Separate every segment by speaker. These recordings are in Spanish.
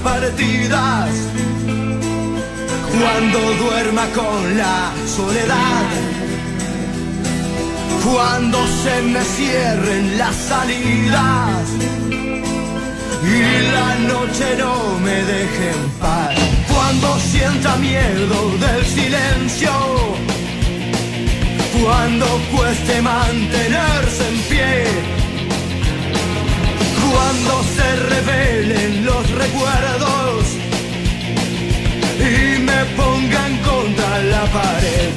Speaker 1: partidas, cuando duerma con la soledad, cuando se me cierren las salidas y la noche no me deje en paz, cuando sienta miedo del silencio, cuando cueste mantenerse en pie, cuando se revelen los recuerdos y me pongan contra la pared,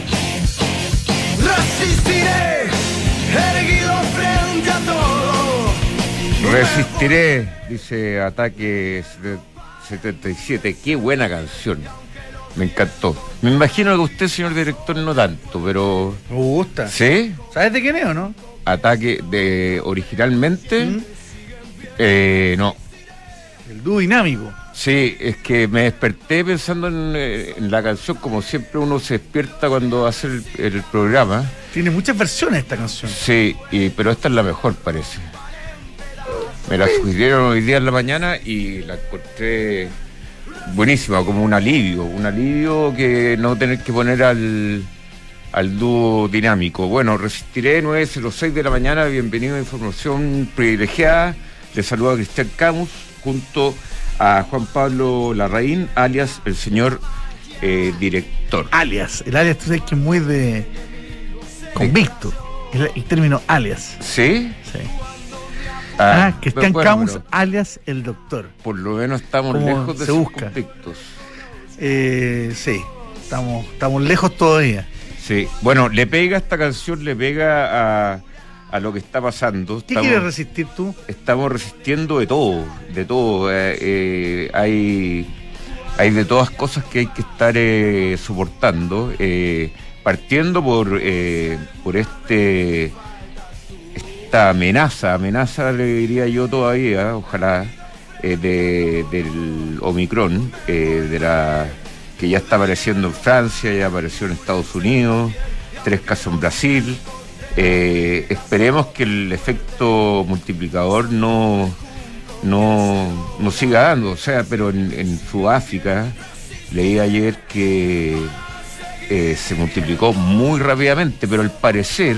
Speaker 1: resistiré erguido frente a todo.
Speaker 2: Resistiré, dice Ataque 77. Qué buena canción. Me encantó. Me imagino que usted, señor director, no tanto, pero...
Speaker 3: Me gusta.
Speaker 2: ¿Sí?
Speaker 3: ¿Sabes de quién es o no?
Speaker 2: Ataque de... originalmente... no.
Speaker 3: El dúo dinámico.
Speaker 2: Sí, es que me desperté pensando en la canción, como siempre uno se despierta cuando hace el programa.
Speaker 3: Tiene muchas versiones esta canción.
Speaker 2: Sí, pero esta es la mejor, parece. Me la sugirieron hoy día en la mañana y la encontré buenísima, como un alivio que no tener que poner al dúo dinámico. Bueno, resistiré, 9:06 de la mañana, bienvenido a Información Privilegiada. Les saluda a Cristian Camus, junto a Juan Pablo Larraín, alias el señor director.
Speaker 3: El alias, tú sabes que es muy de convicto, el término alias.
Speaker 2: ¿Sí?
Speaker 3: Sí.
Speaker 2: bueno,
Speaker 3: Cristian Camus, alias el doctor.
Speaker 2: Por lo menos estamos lejos de sus conflictos.
Speaker 3: Sí, estamos lejos todavía.
Speaker 2: Sí, bueno, esta canción le pega a lo que está pasando.
Speaker 3: ¿Qué quieres resistir tú?
Speaker 2: Estamos resistiendo de todo. Hay de todas cosas que hay que estar soportando, partiendo por esta amenaza le diría yo todavía, ojalá, del Omicron, que ya está apareciendo en Francia, ya apareció en Estados Unidos, 3 casos en Brasil. Esperemos que el efecto multiplicador no siga dando, pero en Sudáfrica leí ayer que se multiplicó muy rápidamente, pero al parecer,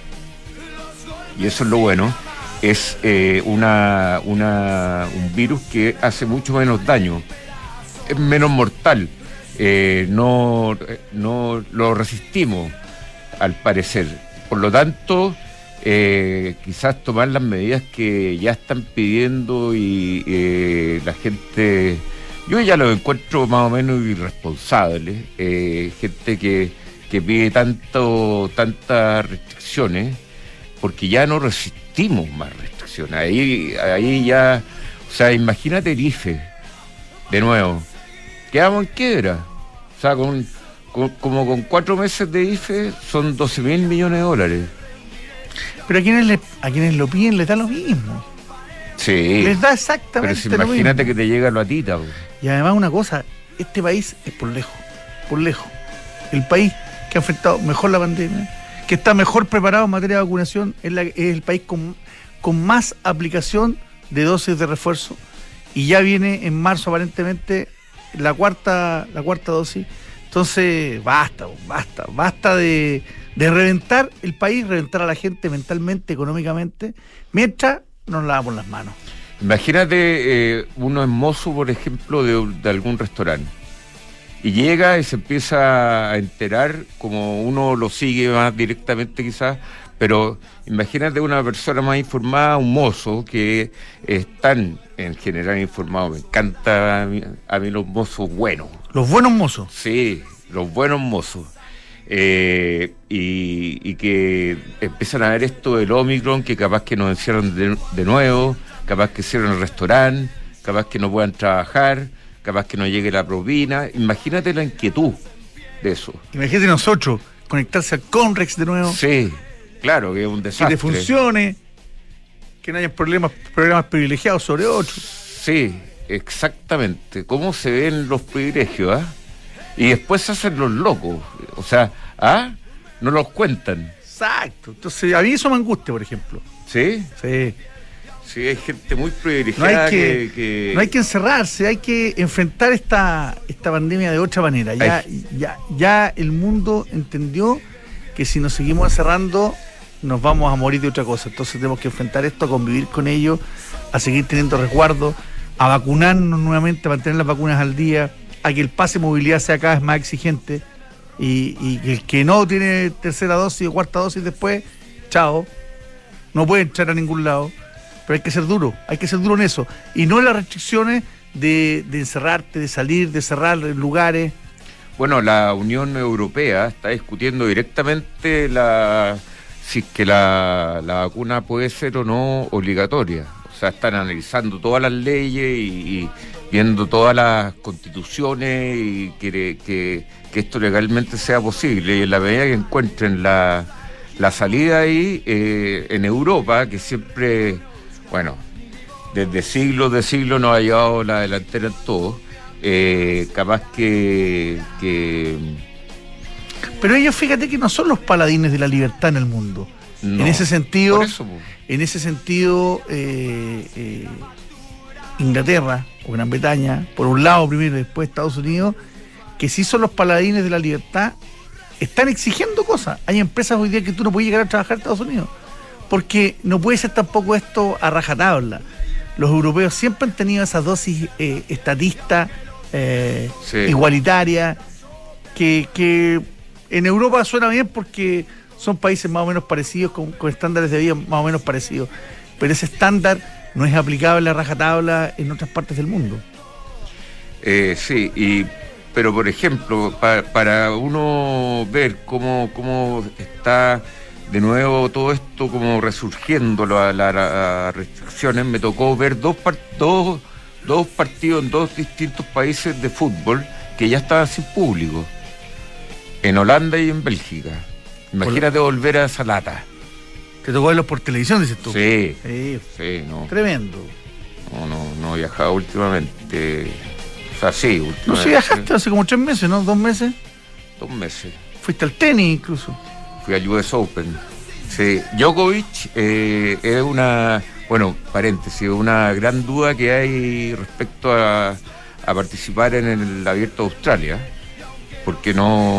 Speaker 2: y eso es lo bueno, es un virus que hace mucho menos daño, es menos mortal, no lo resistimos al parecer. Por lo tanto, quizás tomar las medidas que ya están pidiendo y la gente, yo ya lo encuentro más o menos irresponsable, gente que pide tantas restricciones, porque ya no resistimos más restricciones. Ahí ya, o sea, imagínate el IFE, de nuevo, quedamos en quiebra, o sea, como con 4 meses de IFE son 12.000 millones de dólares.
Speaker 3: Pero a quienes lo piden les da lo mismo.
Speaker 2: Sí.
Speaker 3: Les da exactamente
Speaker 2: lo mismo. Pero imagínate que te llega lo atita.
Speaker 3: Y además una cosa, este país es por lejos. El país que ha enfrentado mejor la pandemia, que está mejor preparado en materia de vacunación, es el país con más aplicación de dosis de refuerzo. Y ya viene en marzo aparentemente la cuarta dosis. Entonces, basta de reventar el país, reventar a la gente mentalmente, económicamente, mientras nos lavamos las manos.
Speaker 2: Imagínate uno es mozo, por ejemplo, de algún restaurante, y llega y se empieza a enterar, como uno lo sigue más directamente quizás, pero imagínate una persona más informada, un mozo, que están en general informados. Me encanta a mí los mozos buenos.
Speaker 3: ¿Los buenos mozos?
Speaker 2: Sí, los buenos mozos. Y que empiezan a ver esto del Omicron, que capaz que nos encierran de nuevo, capaz que cierren el restaurante, capaz que no puedan trabajar, capaz que no llegue la propina. Imagínate la inquietud de eso.
Speaker 3: Imagínate nosotros conectarse al Conrex de nuevo.
Speaker 2: Sí, claro, que es un desastre.
Speaker 3: Que te funcione, que no haya problemas privilegiados sobre otros.
Speaker 2: Sí, exactamente. ¿Cómo se ven los privilegios, Y después se hacen los locos. O sea, no los cuentan.
Speaker 3: Exacto. Entonces, a mí eso me angustia, por ejemplo.
Speaker 2: ¿Sí?
Speaker 3: Sí.
Speaker 2: Sí, hay gente muy privilegiada
Speaker 3: no hay que encerrarse, hay que enfrentar esta pandemia de otra manera. Ya el mundo entendió que si nos seguimos encerrando nos vamos a morir de otra cosa. Entonces tenemos que enfrentar esto, a convivir con ellos, a seguir teniendo resguardo, a vacunarnos nuevamente, a mantener las vacunas al día, a que el pase de movilidad sea cada vez más exigente y que el que no tiene tercera dosis o cuarta dosis después, chao, no puede entrar a ningún lado. Pero hay que ser duro en eso. Y no en las restricciones de encerrarte, de salir, de cerrar lugares.
Speaker 2: Bueno, la Unión Europea está discutiendo directamente si es que la vacuna puede ser o no obligatoria. O sea, están analizando todas las leyes y viendo todas las constituciones y que esto legalmente sea posible. Y en la medida que encuentren la salida ahí, en Europa, que siempre... Bueno, desde siglos nos ha llevado la delantera en todo. Capaz que...
Speaker 3: Pero ellos, fíjate que no son los paladines de la libertad en el mundo. No, en ese sentido, Inglaterra o Gran Bretaña, por un lado primero y después Estados Unidos, que sí son los paladines de la libertad, están exigiendo cosas. Hay empresas hoy día que tú no puedes llegar a trabajar a Estados Unidos. Porque no puede ser tampoco esto a rajatabla. Los europeos siempre han tenido esa dosis estatista, igualitaria, que en Europa suena bien porque son países más o menos parecidos, con estándares de vida más o menos parecidos. Pero ese estándar no es aplicable a rajatabla en otras partes del mundo.
Speaker 2: Pero por ejemplo, para uno ver cómo está... De nuevo todo esto como resurgiendo las restricciones, me tocó ver dos partidos en dos distintos países de fútbol que ya estaban sin público, en Holanda y en Bélgica. Imagínate volver a esa lata.
Speaker 3: ¿Te tocó verlos por televisión, dices tú?
Speaker 2: Sí, no.
Speaker 3: Tremendo.
Speaker 2: No he viajado últimamente. O sea, sí, últimamente.
Speaker 3: No, sí viajaste hace como 3 meses, ¿no? 2 meses.
Speaker 2: 2 meses.
Speaker 3: Fuiste al tenis incluso.
Speaker 2: Fui al US Open. Sí, Djokovic es una gran duda que hay respecto a participar en el Abierto de Australia, porque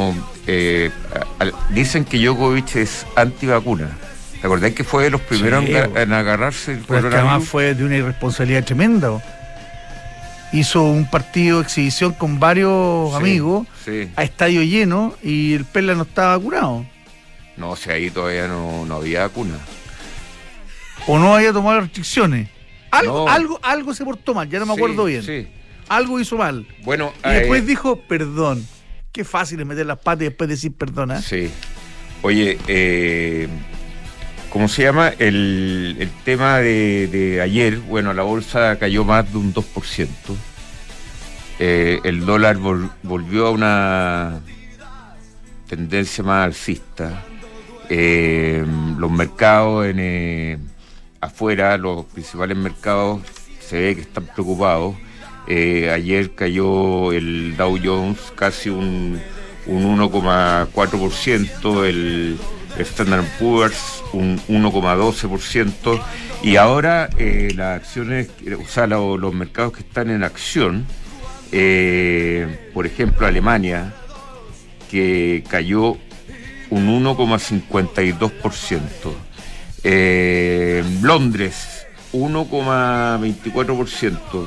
Speaker 2: dicen que Djokovic es antivacuna. ¿Te acordás que fue de los primeros en agarrarse el coronavirus?
Speaker 3: Además fue de una irresponsabilidad tremenda. Hizo un partido de exhibición con varios amigos a estadio lleno y el Perla no estaba vacunado.
Speaker 2: No, si ahí todavía no había vacuna.
Speaker 3: O no había tomado las restricciones. Algo se portó mal, ya no me acuerdo bien.
Speaker 2: Sí.
Speaker 3: Algo hizo mal.
Speaker 2: Bueno,
Speaker 3: y después dijo perdón. Qué fácil es meter las patas y después decir perdón, ¿eh?
Speaker 2: Sí. Oye, ¿cómo se llama? El tema de ayer, bueno, la bolsa cayó más de un 2%. El dólar volvió a una tendencia más alcista. Los mercados afuera, los principales mercados, se ve que están preocupados. Ayer cayó el Dow Jones casi un 1,4%, el Standard & Poor's un 1,12%, y ahora las acciones, o sea, los mercados que están en acción, por ejemplo Alemania, que cayó un 1,52%, Londres 1,24%,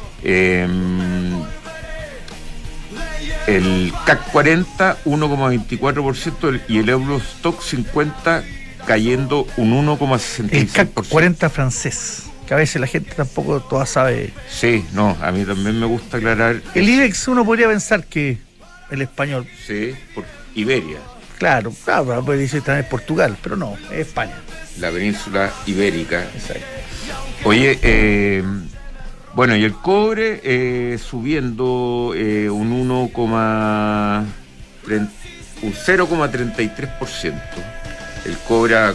Speaker 2: el CAC 40 1,24% y el Eurostock 50 cayendo un 1,66%.
Speaker 3: El CAC 40 francés, que a veces la gente tampoco toda sabe.
Speaker 2: Sí, no, a mí también me gusta aclarar.
Speaker 3: El IBEX uno podría pensar que el español.
Speaker 2: Sí, por Iberia.
Speaker 3: Claro, puede decir también Portugal, pero no, es España.
Speaker 2: La península ibérica.
Speaker 3: Exacto.
Speaker 2: Oye, bueno, y el cobre subiendo un 0,33%. El cobre a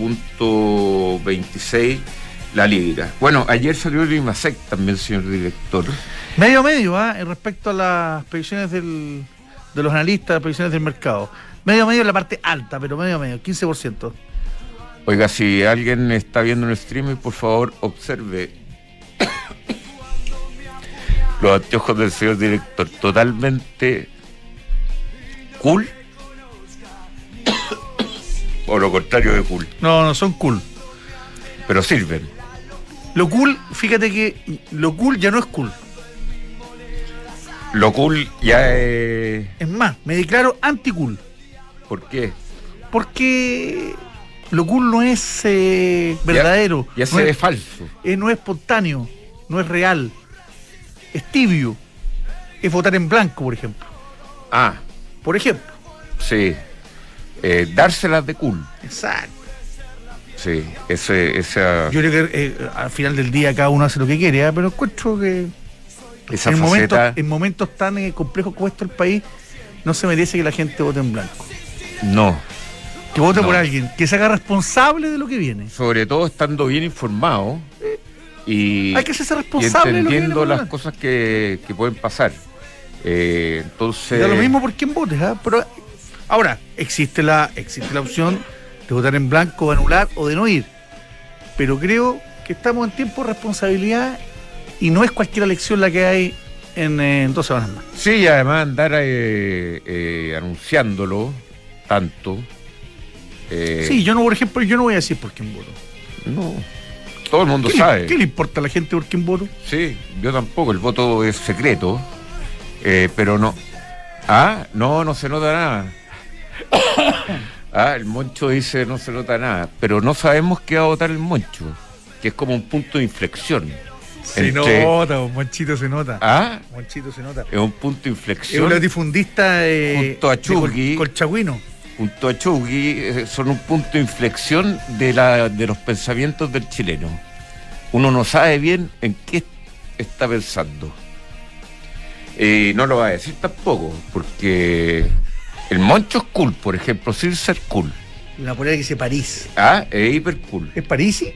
Speaker 2: 4.26 la libra. Bueno, ayer salió el IMASEC también, señor director.
Speaker 3: Medio, respecto a las previsiones de los analistas, las previsiones del mercado. Medio en la parte alta, pero medio, 15%.
Speaker 2: Oiga, si alguien está viendo en el streaming, por favor, observe los anteojos del señor director, totalmente cool, o lo contrario de cool.
Speaker 3: No son cool.
Speaker 2: Pero sirven.
Speaker 3: Lo cool, fíjate que lo cool ya no es cool.
Speaker 2: Lo cool ya es...
Speaker 3: Es más, me declaro anti-cool.
Speaker 2: ¿Por qué?
Speaker 3: Porque lo cool no es verdadero.
Speaker 2: Ya
Speaker 3: no
Speaker 2: se ve
Speaker 3: es,
Speaker 2: falso.
Speaker 3: no es espontáneo, no es real. Es tibio. Es votar en blanco, por ejemplo.
Speaker 2: Ah,
Speaker 3: Por ejemplo.
Speaker 2: sí. Dárselas de cool.
Speaker 3: Exacto.
Speaker 2: Sí, esa
Speaker 3: Yo creo que al final del día cada uno hace lo que quiere, pero encuentro que
Speaker 2: faceta...
Speaker 3: en momentos tan complejos como este el país, no se merece que la gente vote en blanco.
Speaker 2: No.
Speaker 3: Que vote
Speaker 2: No.
Speaker 3: por alguien, que se haga responsable de lo que viene.
Speaker 2: Sobre todo estando bien informado y,
Speaker 3: Hay que hacerse
Speaker 2: y
Speaker 3: responsable de lo que viene
Speaker 2: entendiendo
Speaker 3: por
Speaker 2: las
Speaker 3: delante.
Speaker 2: cosas que pueden pasar. Entonces...
Speaker 3: Da lo mismo por quién votes, ¿ah? Pero ahora, existe la opción de votar en blanco, de anular o de no ir. Pero creo que estamos en tiempo de responsabilidad y no es cualquier elección la que hay en 2 semanas más.
Speaker 2: Sí, y además andar anunciándolo tanto.
Speaker 3: Sí, yo no, por ejemplo, yo no voy a decir por quién voto.
Speaker 2: No. Todo el mundo
Speaker 3: ¿Qué
Speaker 2: sabe.
Speaker 3: ¿Qué le importa a la gente por quién voto?
Speaker 2: Sí, yo tampoco. El voto es secreto. Pero no. Ah, no se nota nada. El Moncho dice no se nota nada. Pero no sabemos qué va a votar el Moncho, que es como un punto de inflexión.
Speaker 3: Se nota, Monchito se nota. Monchito se nota.
Speaker 2: Es un punto de
Speaker 3: Es
Speaker 2: inflexión.
Speaker 3: un latifundista
Speaker 2: Junto a Chugui.
Speaker 3: colchagüino.
Speaker 2: Junto a Chugui son un punto de inflexión de los pensamientos del chileno. Uno no sabe bien en qué está pensando. No lo va a decir tampoco, porque el Moncho es cool, por ejemplo, sin ser cool.
Speaker 3: La polera que dice París.
Speaker 2: Es hiper cool.
Speaker 3: ¿Es París?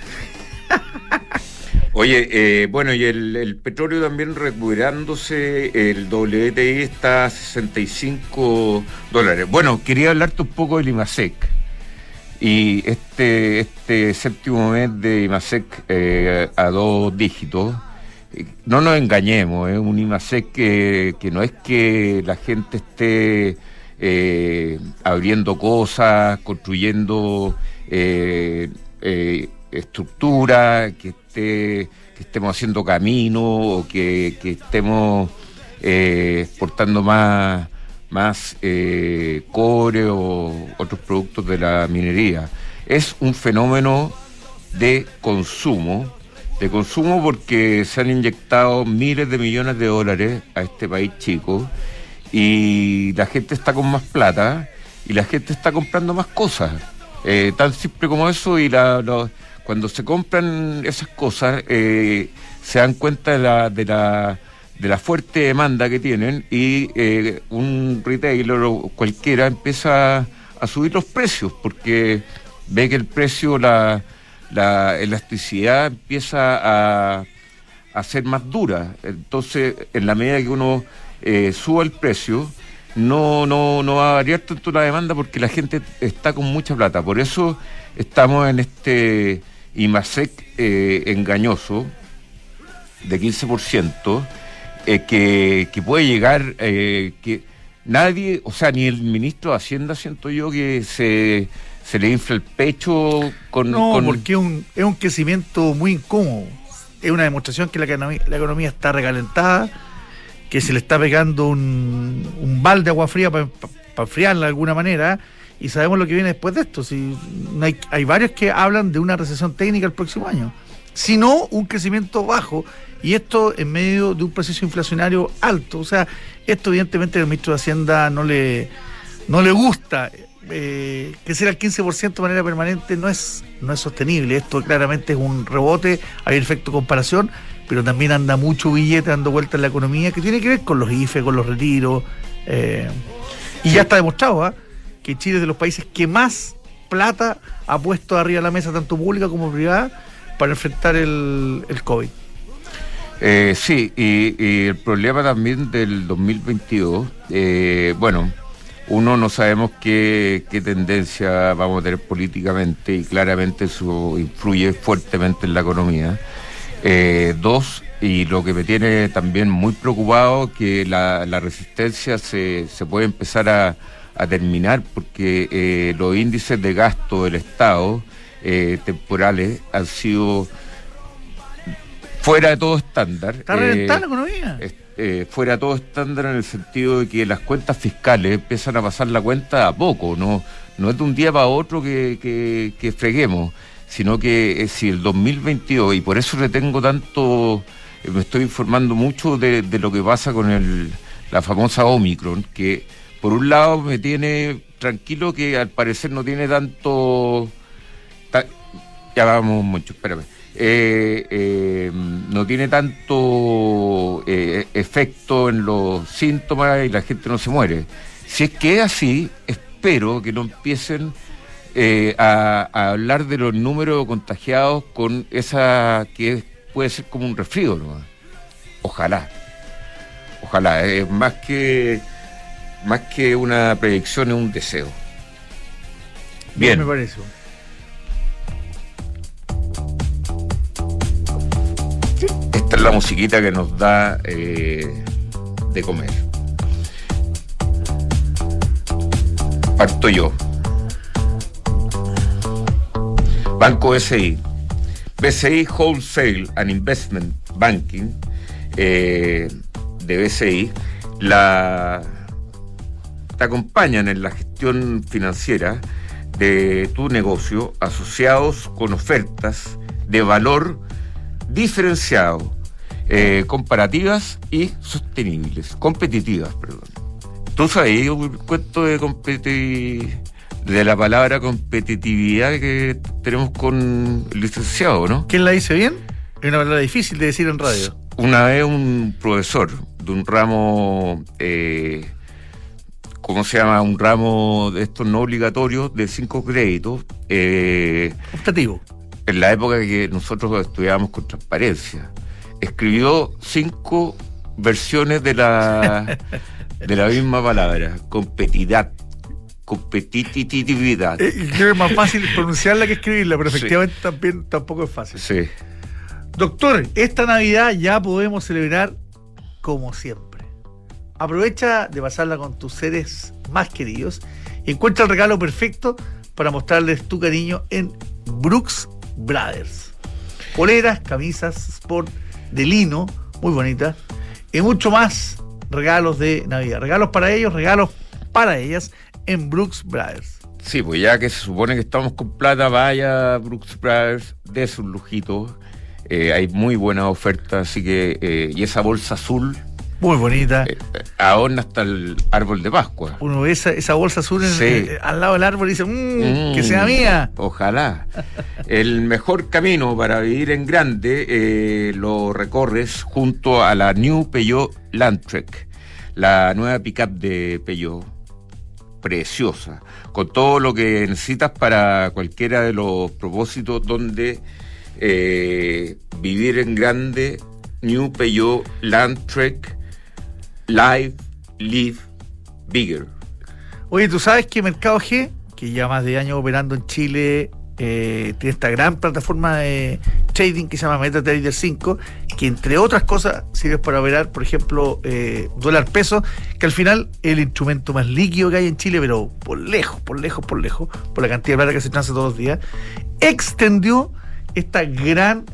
Speaker 2: Oye, bueno, y el petróleo también recuperándose, el WTI está a $65. Bueno, quería hablarte un poco del IMASEC. Y este séptimo mes de IMASEC a 2 dígitos, no nos engañemos, es un IMASEC que no es que la gente esté abriendo cosas, construyendo estructura, que estemos haciendo camino o que estemos exportando más cobre o otros productos de la minería. Es un fenómeno de consumo porque se han inyectado miles de millones de dólares a este país chico y la gente está con más plata y la gente está comprando más cosas. Tan simple como eso, y cuando se compran esas cosas se dan cuenta de la fuerte demanda que tienen y un retailer o cualquiera empieza a subir los precios porque ve que el precio, la elasticidad empieza a ser más dura. Entonces, en la medida que uno suba el precio, no va a variar tanto la demanda porque la gente está con mucha plata. Por eso estamos en este IMASEC engañoso de 15%, que puede llegar, que nadie, o sea, ni el ministro de Hacienda, siento yo, que se le infla el pecho
Speaker 3: porque es un crecimiento muy incómodo. Es una demostración que la economía está recalentada, que se le está pegando un balde de agua fría para enfriarla de alguna manera, y sabemos lo que viene después de esto. Si hay varios que hablan de una recesión técnica el próximo año, sino un crecimiento bajo, y esto en medio de un proceso inflacionario alto. O sea, esto evidentemente al ministro de Hacienda no le gusta. Crecer al 15% de manera permanente no es sostenible. Esto claramente es un rebote, hay efecto comparación, pero también anda mucho billete dando vueltas en la economía que tiene que ver con los IFE, con los retiros, y ya está demostrado que Chile es de los países que más plata ha puesto arriba de la mesa, tanto pública como privada, para enfrentar el COVID.
Speaker 2: Sí, y el problema también del 2022, bueno, Uno, no sabemos qué tendencia vamos a tener políticamente y claramente eso influye fuertemente en la economía. Dos, y lo que me tiene también muy preocupado, que la resistencia se puede empezar a terminar, porque los índices de gasto del Estado temporales han sido fuera de todo estándar.
Speaker 3: Está reventando la economía.
Speaker 2: Fuera de todo estándar, en el sentido de que las cuentas fiscales empiezan a pasar la cuenta a poco, no es de un día para otro que freguemos, sino que si el 2022, y por eso le tengo tanto, me estoy informando mucho de lo que pasa con la famosa Omicron, que por un lado me tiene tranquilo, que al parecer no tiene tanto... ya vamos mucho, espérame. No tiene tanto efecto en los síntomas y la gente no se muere. Si es que es así, espero que no empiecen a hablar de los números de contagiados con esa que puede ser como un resfrío, ¿no? Ojalá, más que una predicción, es un deseo. Bien.
Speaker 3: Me parece.
Speaker 2: Esta es la musiquita que nos da de comer. Parto yo. Banco BCI. BCI Wholesale and Investment Banking de BCI te acompañan en la gestión financiera de tu negocio, asociados con ofertas de valor diferenciado, competitivas, perdón. ¿Tú sabes un cuento de la palabra competitividad que tenemos con el licenciado, no?
Speaker 3: ¿Quién la dice bien? Es una palabra difícil de decir en radio.
Speaker 2: Una vez un profesor de un ramo, ¿cómo se llama? Un ramo de estos no obligatorios de 5 créditos.
Speaker 3: Optativo.
Speaker 2: En la época que nosotros estudiábamos con transparencia, escribió 5 versiones de la misma palabra, competitividad.
Speaker 3: Creo que es más fácil pronunciarla que escribirla, pero efectivamente tampoco es fácil.
Speaker 2: Sí.
Speaker 3: Doctor, esta Navidad ya podemos celebrar como siempre. Aprovecha de pasarla con tus seres más queridos y encuentra el regalo perfecto para mostrarles tu cariño en Brooks Brothers. Poleras, camisas, sport de lino, muy bonitas, y mucho más regalos de Navidad. Regalos para ellos, regalos para ellas en Brooks Brothers.
Speaker 2: Sí, pues ya que se supone que estamos con plata, vaya a Brooks Brothers, de sus lujitos. Hay muy buenas ofertas, así que... y esa bolsa azul...
Speaker 3: Muy bonita.
Speaker 2: Adorna hasta el árbol de Pascua.
Speaker 3: Uno ve esa bolsa azul
Speaker 2: sí.
Speaker 3: Al lado del árbol y dice, que sea mía.
Speaker 2: Ojalá. El mejor camino para vivir en grande lo recorres junto a la New Peugeot Landtrek, la nueva pickup de Peugeot, preciosa, con todo lo que necesitas para cualquiera de los propósitos donde vivir en grande. New Peugeot Landtrek, Live Bigger.
Speaker 3: Oye, ¿tú sabes que Mercado G, que ya más de años operando en Chile, tiene esta gran plataforma de trading que se llama MetaTrader 5, que entre otras cosas sirve para operar, por ejemplo, dólar peso, que al final es el instrumento más líquido que hay en Chile, pero por lejos, por la cantidad de plata que se transa todos los días, extendió esta gran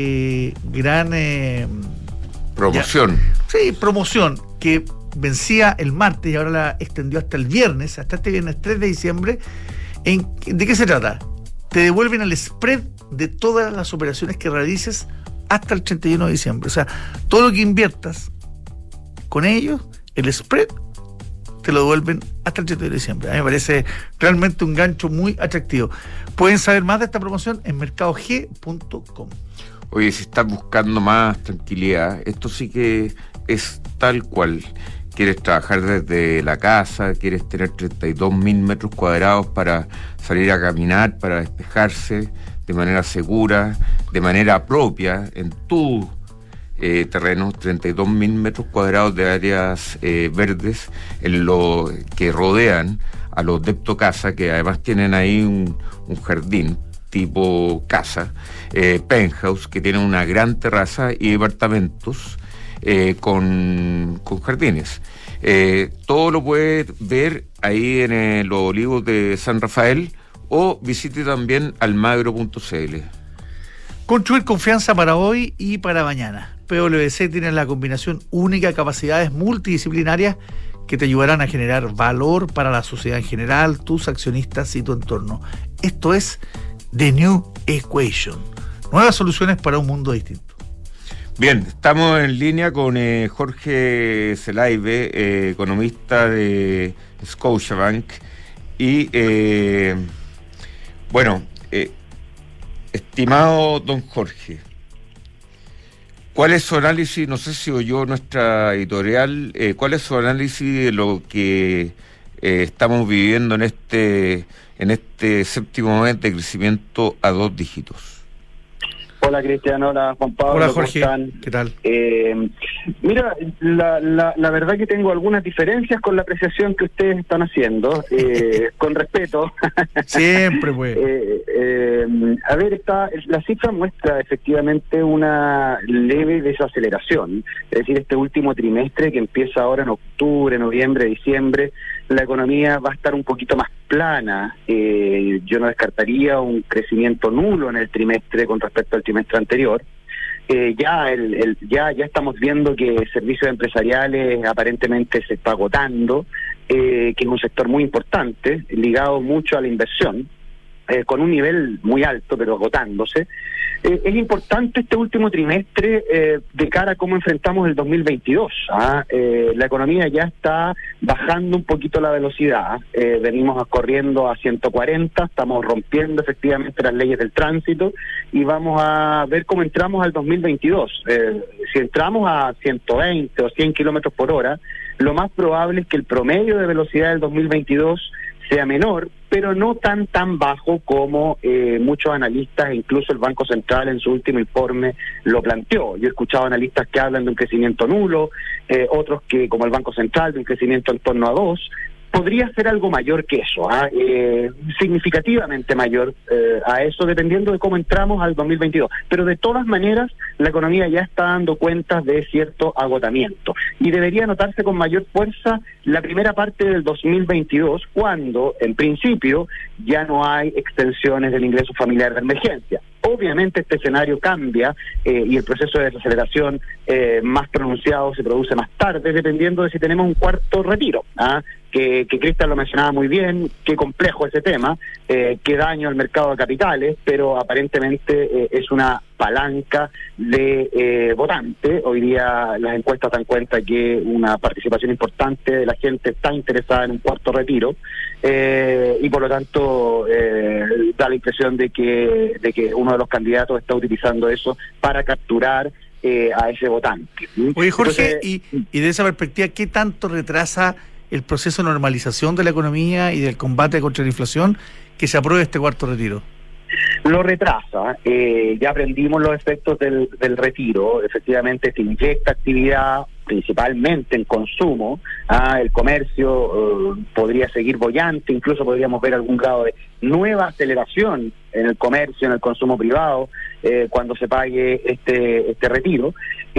Speaker 2: promoción.
Speaker 3: Promoción que vencía el martes y ahora la extendió hasta el viernes, hasta este viernes 3 de diciembre. ¿De qué se trata? Te devuelven el spread de todas las operaciones que realices hasta el 31 de diciembre. O sea, todo lo que inviertas con ellos, el spread te lo devuelven hasta el 31 de diciembre. A mí me parece realmente un gancho muy atractivo. Pueden saber más de esta promoción en mercadog.com.
Speaker 2: Oye, si estás buscando más tranquilidad, esto sí que es tal cual. Quieres trabajar desde la casa, quieres tener 32.000 metros cuadrados para salir a caminar, para despejarse de manera segura, de manera propia, en tu terrenos, 32.000 metros cuadrados de áreas verdes en lo que rodean a los Depto Casa, que además tienen ahí un jardín tipo casa, penthouse, que tienen una gran terraza y departamentos con jardines. Todo lo puede ver ahí en los Olivos de San Rafael, o visite también almagro.cl.
Speaker 3: Construir confianza para hoy y para mañana. PwC tiene la combinación única de capacidades multidisciplinarias que te ayudarán a generar valor para la sociedad en general, tus accionistas y tu entorno. Esto es The New Equation. Nuevas soluciones para un mundo distinto.
Speaker 2: Bien, estamos en línea con Jorge Zelaibe, economista de Scotiabank. Y, estimado don Jorge, ¿cuál es su análisis? No sé si oyó nuestra editorial. ¿Cuál es su análisis de lo que estamos viviendo en este séptimo mes de crecimiento a 2 dígitos?
Speaker 4: Hola Cristian, hola Juan Pablo.
Speaker 3: Hola Jorge,
Speaker 4: ¿cómo están?
Speaker 3: ¿Qué tal?
Speaker 4: Mira, la verdad que tengo algunas diferencias con la apreciación que ustedes están haciendo, con respeto.
Speaker 3: Siempre, pues.
Speaker 4: A ver, la cifra muestra efectivamente una leve desaceleración, es decir, este último trimestre que empieza ahora en octubre, noviembre, diciembre, la economía va a estar un poquito más plana. Yo no descartaría un crecimiento nulo en el trimestre con respecto al trimestre anterior. Ya estamos viendo que servicios empresariales aparentemente se está agotando, que es un sector muy importante, ligado mucho a la inversión, con un nivel muy alto, pero agotándose. Es importante este último trimestre de cara a cómo enfrentamos el 2022. La economía ya está bajando un poquito la velocidad. Venimos corriendo a 140, estamos rompiendo efectivamente las leyes del tránsito y vamos a ver cómo entramos al 2022. Si entramos a 120 o 100 kilómetros por hora, lo más probable es que el promedio de velocidad del 2022 sea menor, pero no tan bajo como muchos analistas e incluso el Banco Central en su último informe lo planteó. Yo he escuchado analistas que hablan de un crecimiento nulo, otros que, como el Banco Central, de un crecimiento en torno a 2. Podría ser algo mayor que eso, significativamente mayor a eso, dependiendo de cómo entramos al 2022. Pero de todas maneras, la economía ya está dando cuenta de cierto agotamiento. Y debería notarse con mayor fuerza la primera parte del 2022, cuando, en principio, ya no hay extensiones del ingreso familiar de emergencia. Obviamente este escenario cambia y el proceso de desaceleración más pronunciado se produce más tarde, dependiendo de si tenemos un cuarto retiro. Que Cristian lo mencionaba muy bien, qué complejo ese tema, qué daño al mercado de capitales, pero aparentemente es una palanca de votantes. Hoy día las encuestas dan cuenta que una participación importante de la gente está interesada en un cuarto retiro y por lo tanto da la impresión de que uno de los candidatos está utilizando eso para capturar a ese votante.
Speaker 3: Oye Jorge,
Speaker 4: Entonces,
Speaker 3: y de esa perspectiva, ¿qué tanto retrasa el proceso de normalización de la economía y del combate contra la inflación que se apruebe este cuarto retiro?
Speaker 4: Lo retrasa. Ya aprendimos los efectos del retiro. Efectivamente se inyecta actividad principalmente en consumo. El comercio podría seguir boyante, incluso podríamos ver algún grado de nueva aceleración en el comercio, en el consumo privado, cuando se pague este retiro.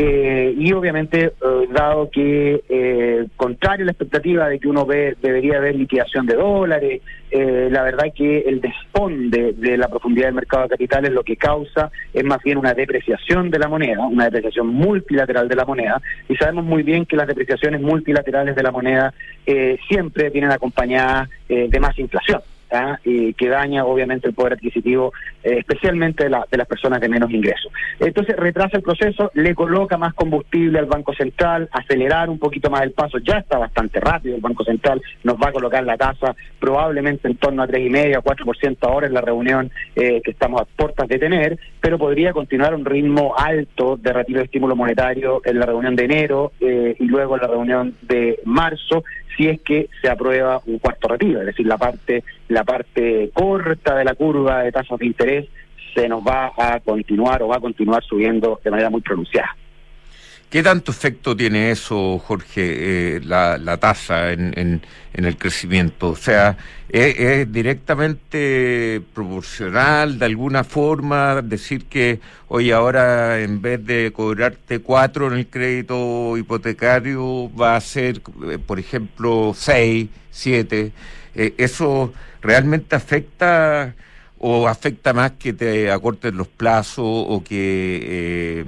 Speaker 4: Y obviamente, dado que, contrario a la expectativa de que uno debería haber liquidación de dólares, la verdad es que el desfonde de la profundidad del mercado de capitales lo que causa es más bien una depreciación de la moneda, una depreciación multilateral de la moneda, y sabemos muy bien que las depreciaciones multilaterales de la moneda siempre vienen acompañadas de más inflación. Que daña obviamente el poder adquisitivo, especialmente de las personas de menos ingresos. Entonces retrasa el proceso, le coloca más combustible al Banco Central, acelerar un poquito más el paso. Ya está bastante rápido el Banco Central, nos va a colocar la tasa probablemente en torno a 3,5% a 4% ahora en la reunión que estamos a puertas de tener, pero podría continuar un ritmo alto de retiro de estímulo monetario en la reunión de enero y luego en la reunión de marzo, si es que se aprueba un cuarto retiro, es decir, la parte corta de la curva de tasas de interés se nos va a continuar subiendo de manera muy pronunciada.
Speaker 2: ¿Qué tanto efecto tiene eso, Jorge, la tasa en el crecimiento? O sea, ¿es directamente proporcional de alguna forma decir que hoy ahora en vez de cobrarte 4 en el crédito hipotecario va a ser, por ejemplo, 6, 7? ¿Eso realmente afecta o afecta más que te acorten los plazos o que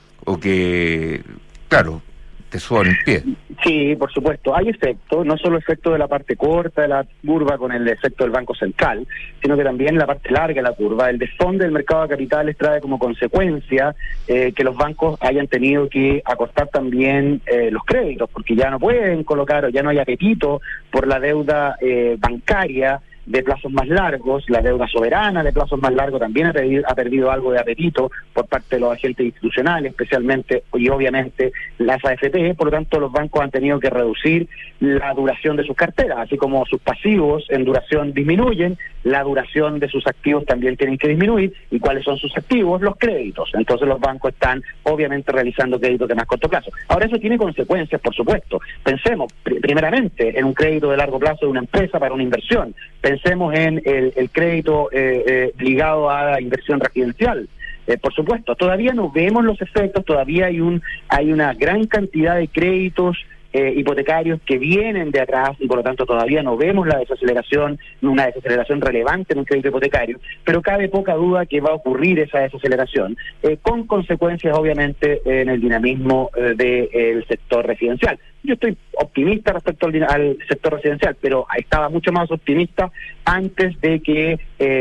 Speaker 2: claro, te suban el pie?
Speaker 4: Sí, por supuesto. Hay efectos, no solo efecto de la parte corta de la curva con el efecto del Banco Central, sino que también la parte larga de la curva. El desfonde del mercado de capitales trae como consecuencia que los bancos hayan tenido que acortar también los créditos, porque ya no pueden colocar, o ya no hay apetito por la deuda bancaria de plazos más largos. La deuda soberana de plazos más largos también ha perdido algo de apetito por parte de los agentes institucionales, especialmente y obviamente las AFP. Por lo tanto, los bancos han tenido que reducir la duración de sus carteras, así como sus pasivos en duración disminuyen, la duración de sus activos también tienen que disminuir. ¿Y cuáles son sus activos? Los créditos. Entonces los bancos están obviamente realizando créditos de más corto plazo. Ahora, eso tiene consecuencias, por supuesto. Pensemos primeramente en un crédito de largo plazo de una empresa para una inversión. Pensemos en el crédito ligado a la inversión residencial. Por supuesto, todavía no vemos los efectos, todavía hay una gran cantidad de créditos hipotecarios que vienen de atrás y por lo tanto todavía no vemos una desaceleración relevante en un crédito hipotecario, pero cabe poca duda que va a ocurrir esa desaceleración, con consecuencias obviamente en el dinamismo del sector residencial. Yo estoy optimista respecto al sector residencial, pero estaba mucho más optimista antes de que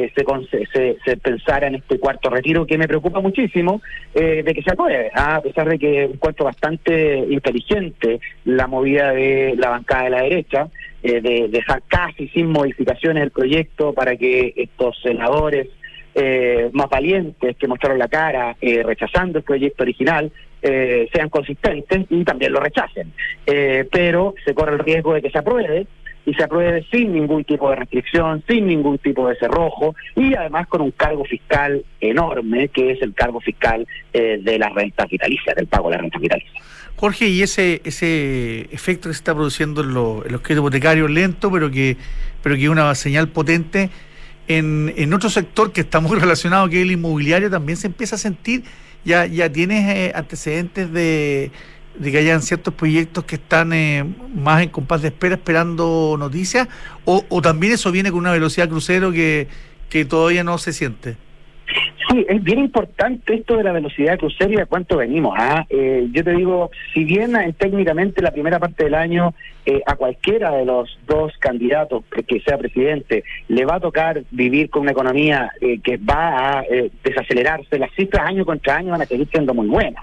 Speaker 4: se pensara en este cuarto retiro, que me preocupa muchísimo de que se apruebe, a pesar de que encuentro bastante inteligente la movida de la bancada de la derecha, de dejar casi sin modificaciones el proyecto para que estos senadores más valientes que mostraron la cara rechazando el proyecto original sean consistentes y también lo rechacen, pero se corre el riesgo de que se apruebe y se apruebe sin ningún tipo de restricción, sin ningún tipo de cerrojo y además con un cargo fiscal enorme, que es el cargo fiscal de las rentas vitalicias, del pago de las rentas vitalicias.
Speaker 3: Jorge, y ese efecto que se está produciendo en los créditos hipotecarios, lento, pero que es una señal potente. En otro sector que está muy relacionado, que es el inmobiliario, también se empieza a sentir. Ya tienes antecedentes de que hayan ciertos proyectos que están más en compás de espera, esperando noticias, o también eso viene con una velocidad crucero que todavía no se siente.
Speaker 4: Sí, es bien importante esto de la velocidad crucero y a cuánto venimos. Yo te digo, si bien técnicamente la primera parte del año a cualquiera de los dos candidatos que sea presidente le va a tocar vivir con una economía que va a desacelerarse, las cifras año contra año van a seguir siendo muy buenas.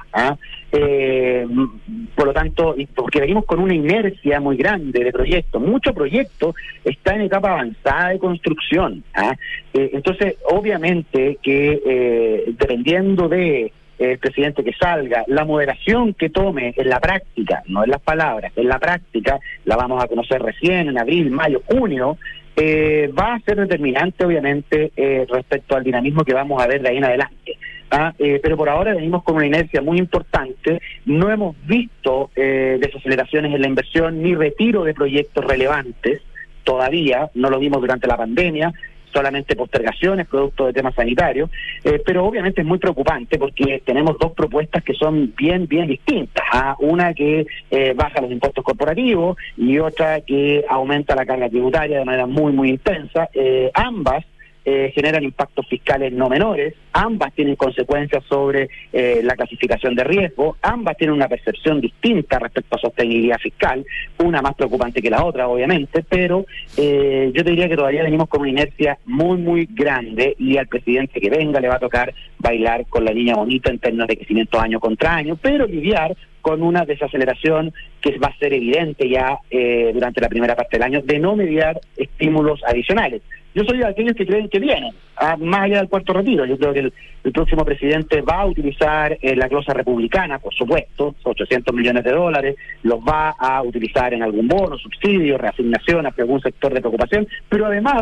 Speaker 4: Por lo tanto, porque venimos con una inercia muy grande de proyectos, mucho proyecto está en etapa avanzada de construcción. Entonces, obviamente que dependiendo de el presidente que salga, la moderación que tome en la práctica, no en las palabras, en la práctica, la vamos a conocer recién en abril, mayo, junio, va a ser determinante obviamente respecto al dinamismo que vamos a ver de ahí en adelante. Pero por ahora venimos con una inercia muy importante, no hemos visto desaceleraciones en la inversión ni retiro de proyectos relevantes todavía, no lo vimos durante la pandemia, solamente postergaciones producto de temas sanitarios, pero obviamente es muy preocupante porque tenemos dos propuestas que son bien distintas. Una que baja los impuestos corporativos y otra que aumenta la carga tributaria de manera muy intensa. Ambas generan impactos fiscales no menores, ambas tienen consecuencias sobre la clasificación de riesgo, ambas tienen una percepción distinta respecto a sostenibilidad fiscal, una más preocupante que la otra obviamente, pero yo te diría que todavía venimos con una inercia muy grande y al presidente que venga le va a tocar bailar con la niña bonita en términos de crecimiento año contra año, pero lidiar con una desaceleración que va a ser evidente ya durante la primera parte del año, de no mediar estímulos adicionales. Yo soy de aquellos que creen que vienen, más allá del cuarto retiro. Yo creo que el próximo presidente va a utilizar la glosa republicana, por supuesto, $800 millones, los va a utilizar en algún bono, subsidio, reasignación hacia algún sector de preocupación, pero además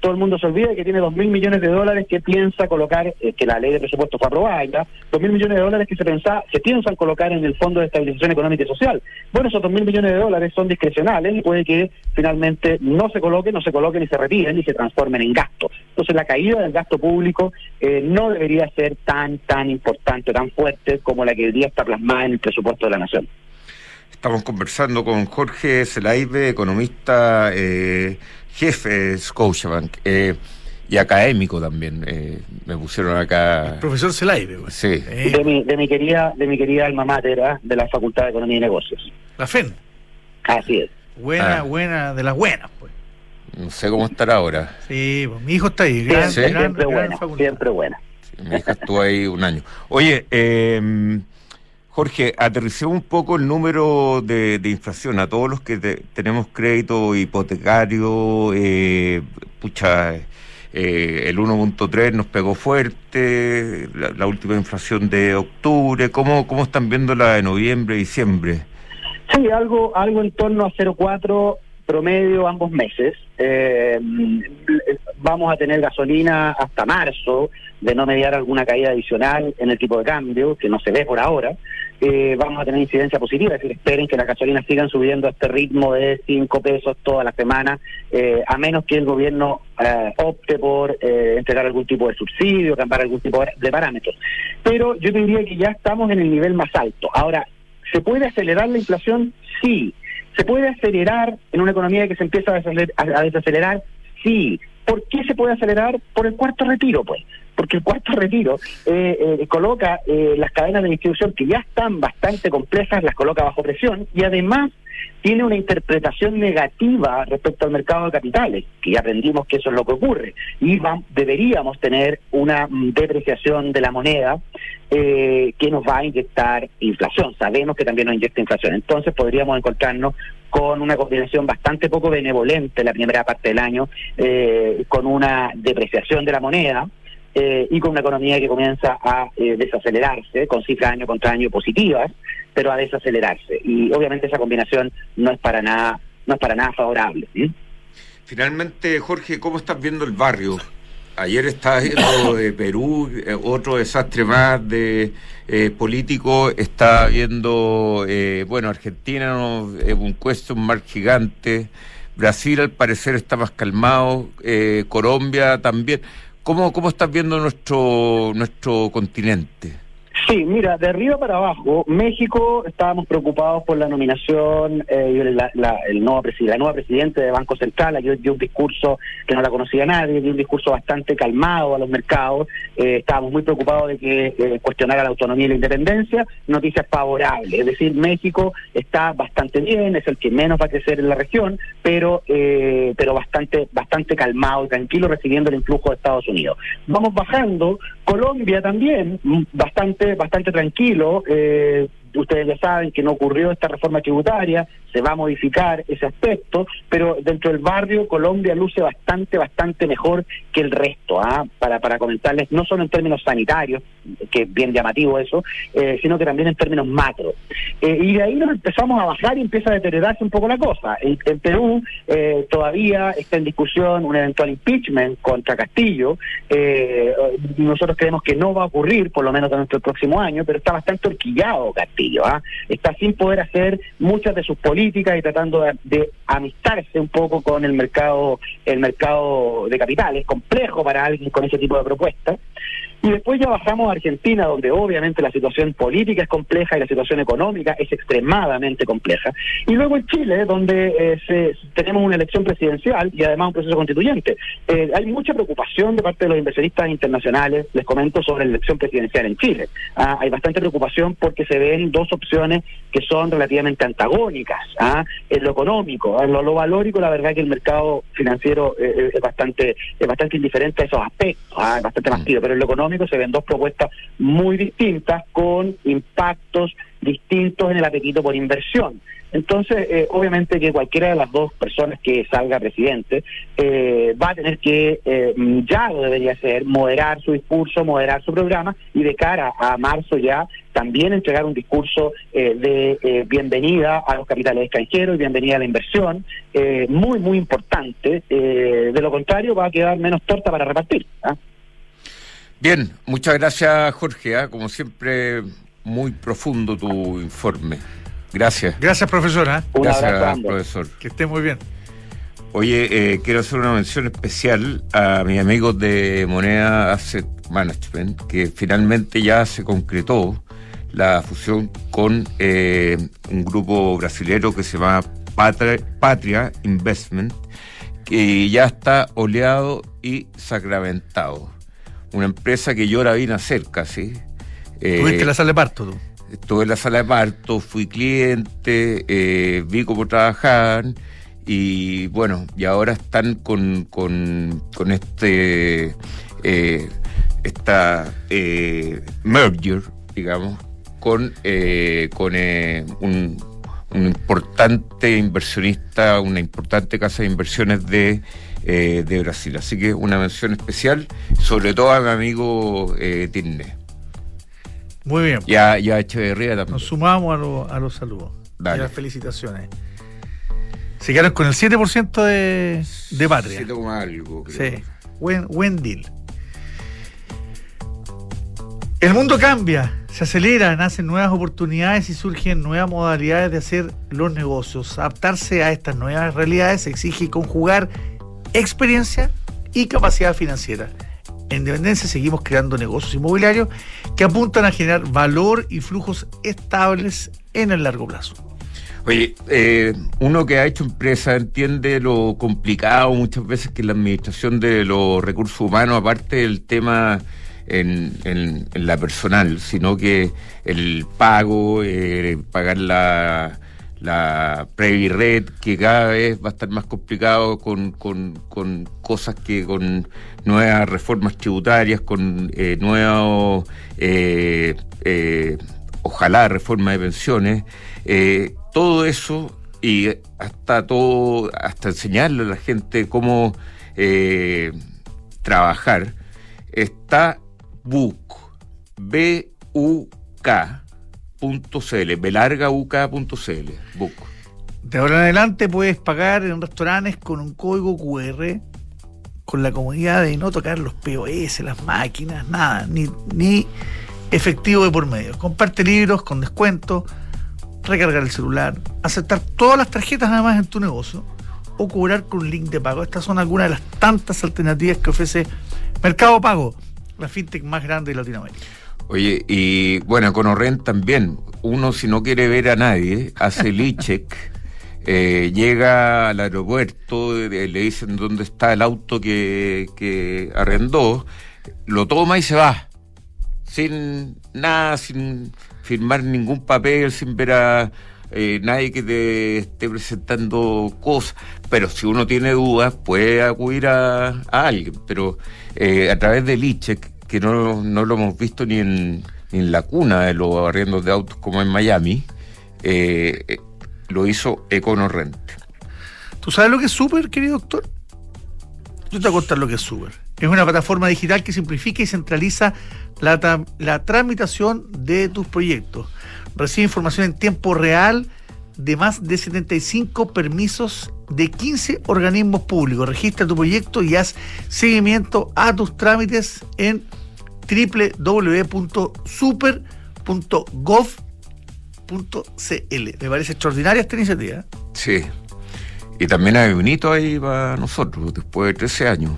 Speaker 4: todo el mundo se olvida que tiene $2.000 millones que piensa colocar, que la ley de presupuesto fue aprobada ya, $2.000 millones que se piensan colocar en el Fondo de Estabilización Económica y Social. Bueno, esos $2.000 millones son discrecionales y puede que finalmente no se coloquen y se retiren y se transformen en gasto. Entonces la caída del gasto público no debería ser tan importante, tan fuerte como la que hoy día está plasmada en el presupuesto de la Nación.
Speaker 2: Estamos conversando con Jorge Zelaibe, economista, jefe de Scotiabank y académico también. Me pusieron acá.
Speaker 3: El profesor Zelaibe, güey.
Speaker 2: Sí.
Speaker 4: De mi querida alma mater, de la Facultad de Economía y Negocios.
Speaker 3: La FEN.
Speaker 4: Así es.
Speaker 3: Buena, de las buenas, pues.
Speaker 2: No sé cómo estará ahora.
Speaker 3: Sí, pues, mi hijo está ahí.
Speaker 4: Siempre buena.
Speaker 2: Sí, mi hija estuvo ahí un año. Oye, Jorge, aterricé un poco el número de inflación a todos los que tenemos crédito hipotecario. El 1.3 nos pegó fuerte, la última inflación de octubre. ¿Cómo están viendo la de noviembre, diciembre?
Speaker 4: Sí, algo en torno a 0,4 promedio ambos meses. Vamos a tener gasolina hasta marzo, de no mediar alguna caída adicional en el tipo de cambio, que no se ve por ahora. Vamos a tener incidencia positiva, es decir, esperen que las gasolinas sigan subiendo a este ritmo de 5 pesos toda la semana, a menos que el gobierno opte por entregar algún tipo de subsidio, cambiar algún tipo de parámetros. Pero yo te diría que ya estamos en el nivel más alto. Ahora, ¿se puede acelerar la inflación? Sí. ¿Se puede acelerar en una economía que se empieza a desacelerar? Sí. ¿Por qué se puede acelerar? Por el cuarto retiro, pues. Porque el cuarto retiro coloca las cadenas de distribución que ya están bastante complejas, las coloca bajo presión y además tiene una interpretación negativa respecto al mercado de capitales, que ya aprendimos que eso es lo que ocurre, y deberíamos tener una depreciación de la moneda que nos va a inyectar inflación. Sabemos que también nos inyecta inflación, entonces podríamos encontrarnos con una combinación bastante poco benevolente la primera parte del año, con una depreciación de la moneda, y con una economía que comienza a desacelerarse, con cifras año contra año positivas, pero a desacelerarse. Y obviamente esa combinación no es para nada favorable.
Speaker 2: Finalmente, Jorge, ¿cómo estás viendo el barrio? Ayer estaba viendo de Perú, otro desastre más de político. Está viendo, Argentina, un question mark gigante. Brasil, al parecer, está más calmado. Colombia también. ¿Cómo estás viendo nuestro continente?
Speaker 4: Sí, mira, de arriba para abajo, México, estábamos preocupados por la nominación, la nueva presidenta de Banco Central, dio un discurso que no la conocía nadie, dio un discurso bastante calmado a los mercados, estábamos muy preocupados de que cuestionara la autonomía y la independencia. Noticias favorables, es decir, México está bastante bien, es el que menos va a crecer en la región, pero bastante calmado y tranquilo, recibiendo el influjo de Estados Unidos. Vamos bajando, Colombia también, bastante tranquilo. Ustedes ya saben que no ocurrió esta reforma tributaria, se va a modificar ese aspecto, pero dentro del barrio Colombia luce bastante mejor que el resto, para comentarles, no solo en términos sanitarios, que es bien llamativo eso, sino que también en términos macro. Y de ahí nos empezamos a bajar y empieza a deteriorarse un poco la cosa. En Perú todavía está en discusión un eventual impeachment contra Castillo. Nosotros creemos que no va a ocurrir, por lo menos dentro del próximo año, pero está bastante horquillado Castillo. Está sin poder hacer muchas de sus políticas y tratando de amistarse un poco con el mercado de capitales, complejo para alguien con ese tipo de propuestas. Y después ya bajamos a Argentina, donde obviamente la situación política es compleja y la situación económica es extremadamente compleja. Y luego en Chile, donde tenemos una elección presidencial y además un proceso constituyente. Hay mucha preocupación de parte de los inversionistas internacionales, les comento, sobre la elección presidencial en Chile. Hay bastante preocupación porque se ven dos opciones que son relativamente antagónicas. En lo económico, en lo valórico, la verdad que el mercado financiero es bastante indiferente a esos aspectos, es bastante más tío, pero en lo económico se ven dos propuestas muy distintas con impactos distintos en el apetito por inversión. Entonces, obviamente que cualquiera de las dos personas que salga presidente va a tener que, ya lo debería hacer, moderar su discurso, moderar su programa y de cara a marzo ya también entregar un discurso de bienvenida a los capitales extranjeros y bienvenida a la inversión, muy importante. De lo contrario, contrario va a quedar menos torta para repartir.
Speaker 2: Bien, muchas gracias, Jorge. Como siempre, muy profundo tu informe. Gracias.
Speaker 3: Gracias, profesora.
Speaker 4: Un abrazo a
Speaker 2: Gracias,
Speaker 4: ambos.
Speaker 2: profesor.
Speaker 3: Que esté muy bien.
Speaker 2: Oye, quiero hacer una mención especial a mis amigos de Moneda Asset Management, que finalmente ya se concretó la fusión con un grupo brasilero que se llama Patria Investment, que ya está oleado y sacramentado. Una empresa que yo la vi nacer casi.
Speaker 3: Tuviste la sala de parto tú.
Speaker 2: Estuve en la sala de parto, fui cliente, vi cómo trabajaban y bueno, y ahora están con esta merger, digamos, con un importante inversionista, una importante casa de inversiones de Brasil. Así que una mención especial, sobre todo a mi amigo Tirne.
Speaker 3: Muy bien.
Speaker 2: Y a Echeverría también.
Speaker 3: Nos sumamos a los saludos.
Speaker 2: Dale.
Speaker 3: Y a las felicitaciones. Se quedaron con el 7% de Patria.
Speaker 2: 7, algo, creo.
Speaker 3: Sí. Buen deal. El mundo cambia, se acelera, nacen nuevas oportunidades y surgen nuevas modalidades de hacer los negocios. Adaptarse a estas nuevas realidades exige conjugar experiencia y capacidad financiera. En Independencia seguimos creando negocios inmobiliarios que apuntan a generar valor y flujos estables en el largo plazo.
Speaker 2: Oye, uno que ha hecho empresa entiende lo complicado muchas veces que la administración de los recursos humanos, aparte del tema en la personal, sino que el pago, pagar la Previred, que cada vez va a estar más complicado con cosas que con nuevas reformas tributarias, con nuevos ojalá reforma de pensiones, todo eso, y hasta enseñarle a la gente cómo trabajar, está BUK, B-U-K.cl, belargauk.cl, BUK.
Speaker 3: De ahora en adelante puedes pagar en restaurantes con un código QR, con la comodidad de no tocar los POS, las máquinas, nada, ni efectivo de por medio. Comparte libros con descuento, recargar el celular, aceptar todas las tarjetas además en tu negocio o cobrar con un link de pago. Estas son algunas de las tantas alternativas que ofrece Mercado Pago, la fintech más grande de Latinoamérica.
Speaker 2: Oye, y bueno, EconoRent también. Uno, si no quiere ver a nadie, hace el e-check, llega al aeropuerto, le dicen dónde está el auto que arrendó, lo toma y se va. Sin nada, sin firmar ningún papel, sin ver a nadie que te esté presentando cosas. Pero si uno tiene dudas, puede acudir a alguien. Pero a través del e-check, que no lo hemos visto ni en la cuna de los arriendos de autos como en Miami, lo hizo EconoRent.
Speaker 3: ¿Tú sabes lo que es Super, querido doctor? Yo te voy a contar lo que es Super. Es una plataforma digital que simplifica y centraliza la tramitación de tus proyectos. Recibe información en tiempo real de más de 75 permisos de 15 organismos públicos. Registra tu proyecto y haz seguimiento a tus trámites en www.super.gov.cl. Me parece extraordinaria esta iniciativa.
Speaker 2: Sí. Y también hay un hito ahí para nosotros, después de 13 años.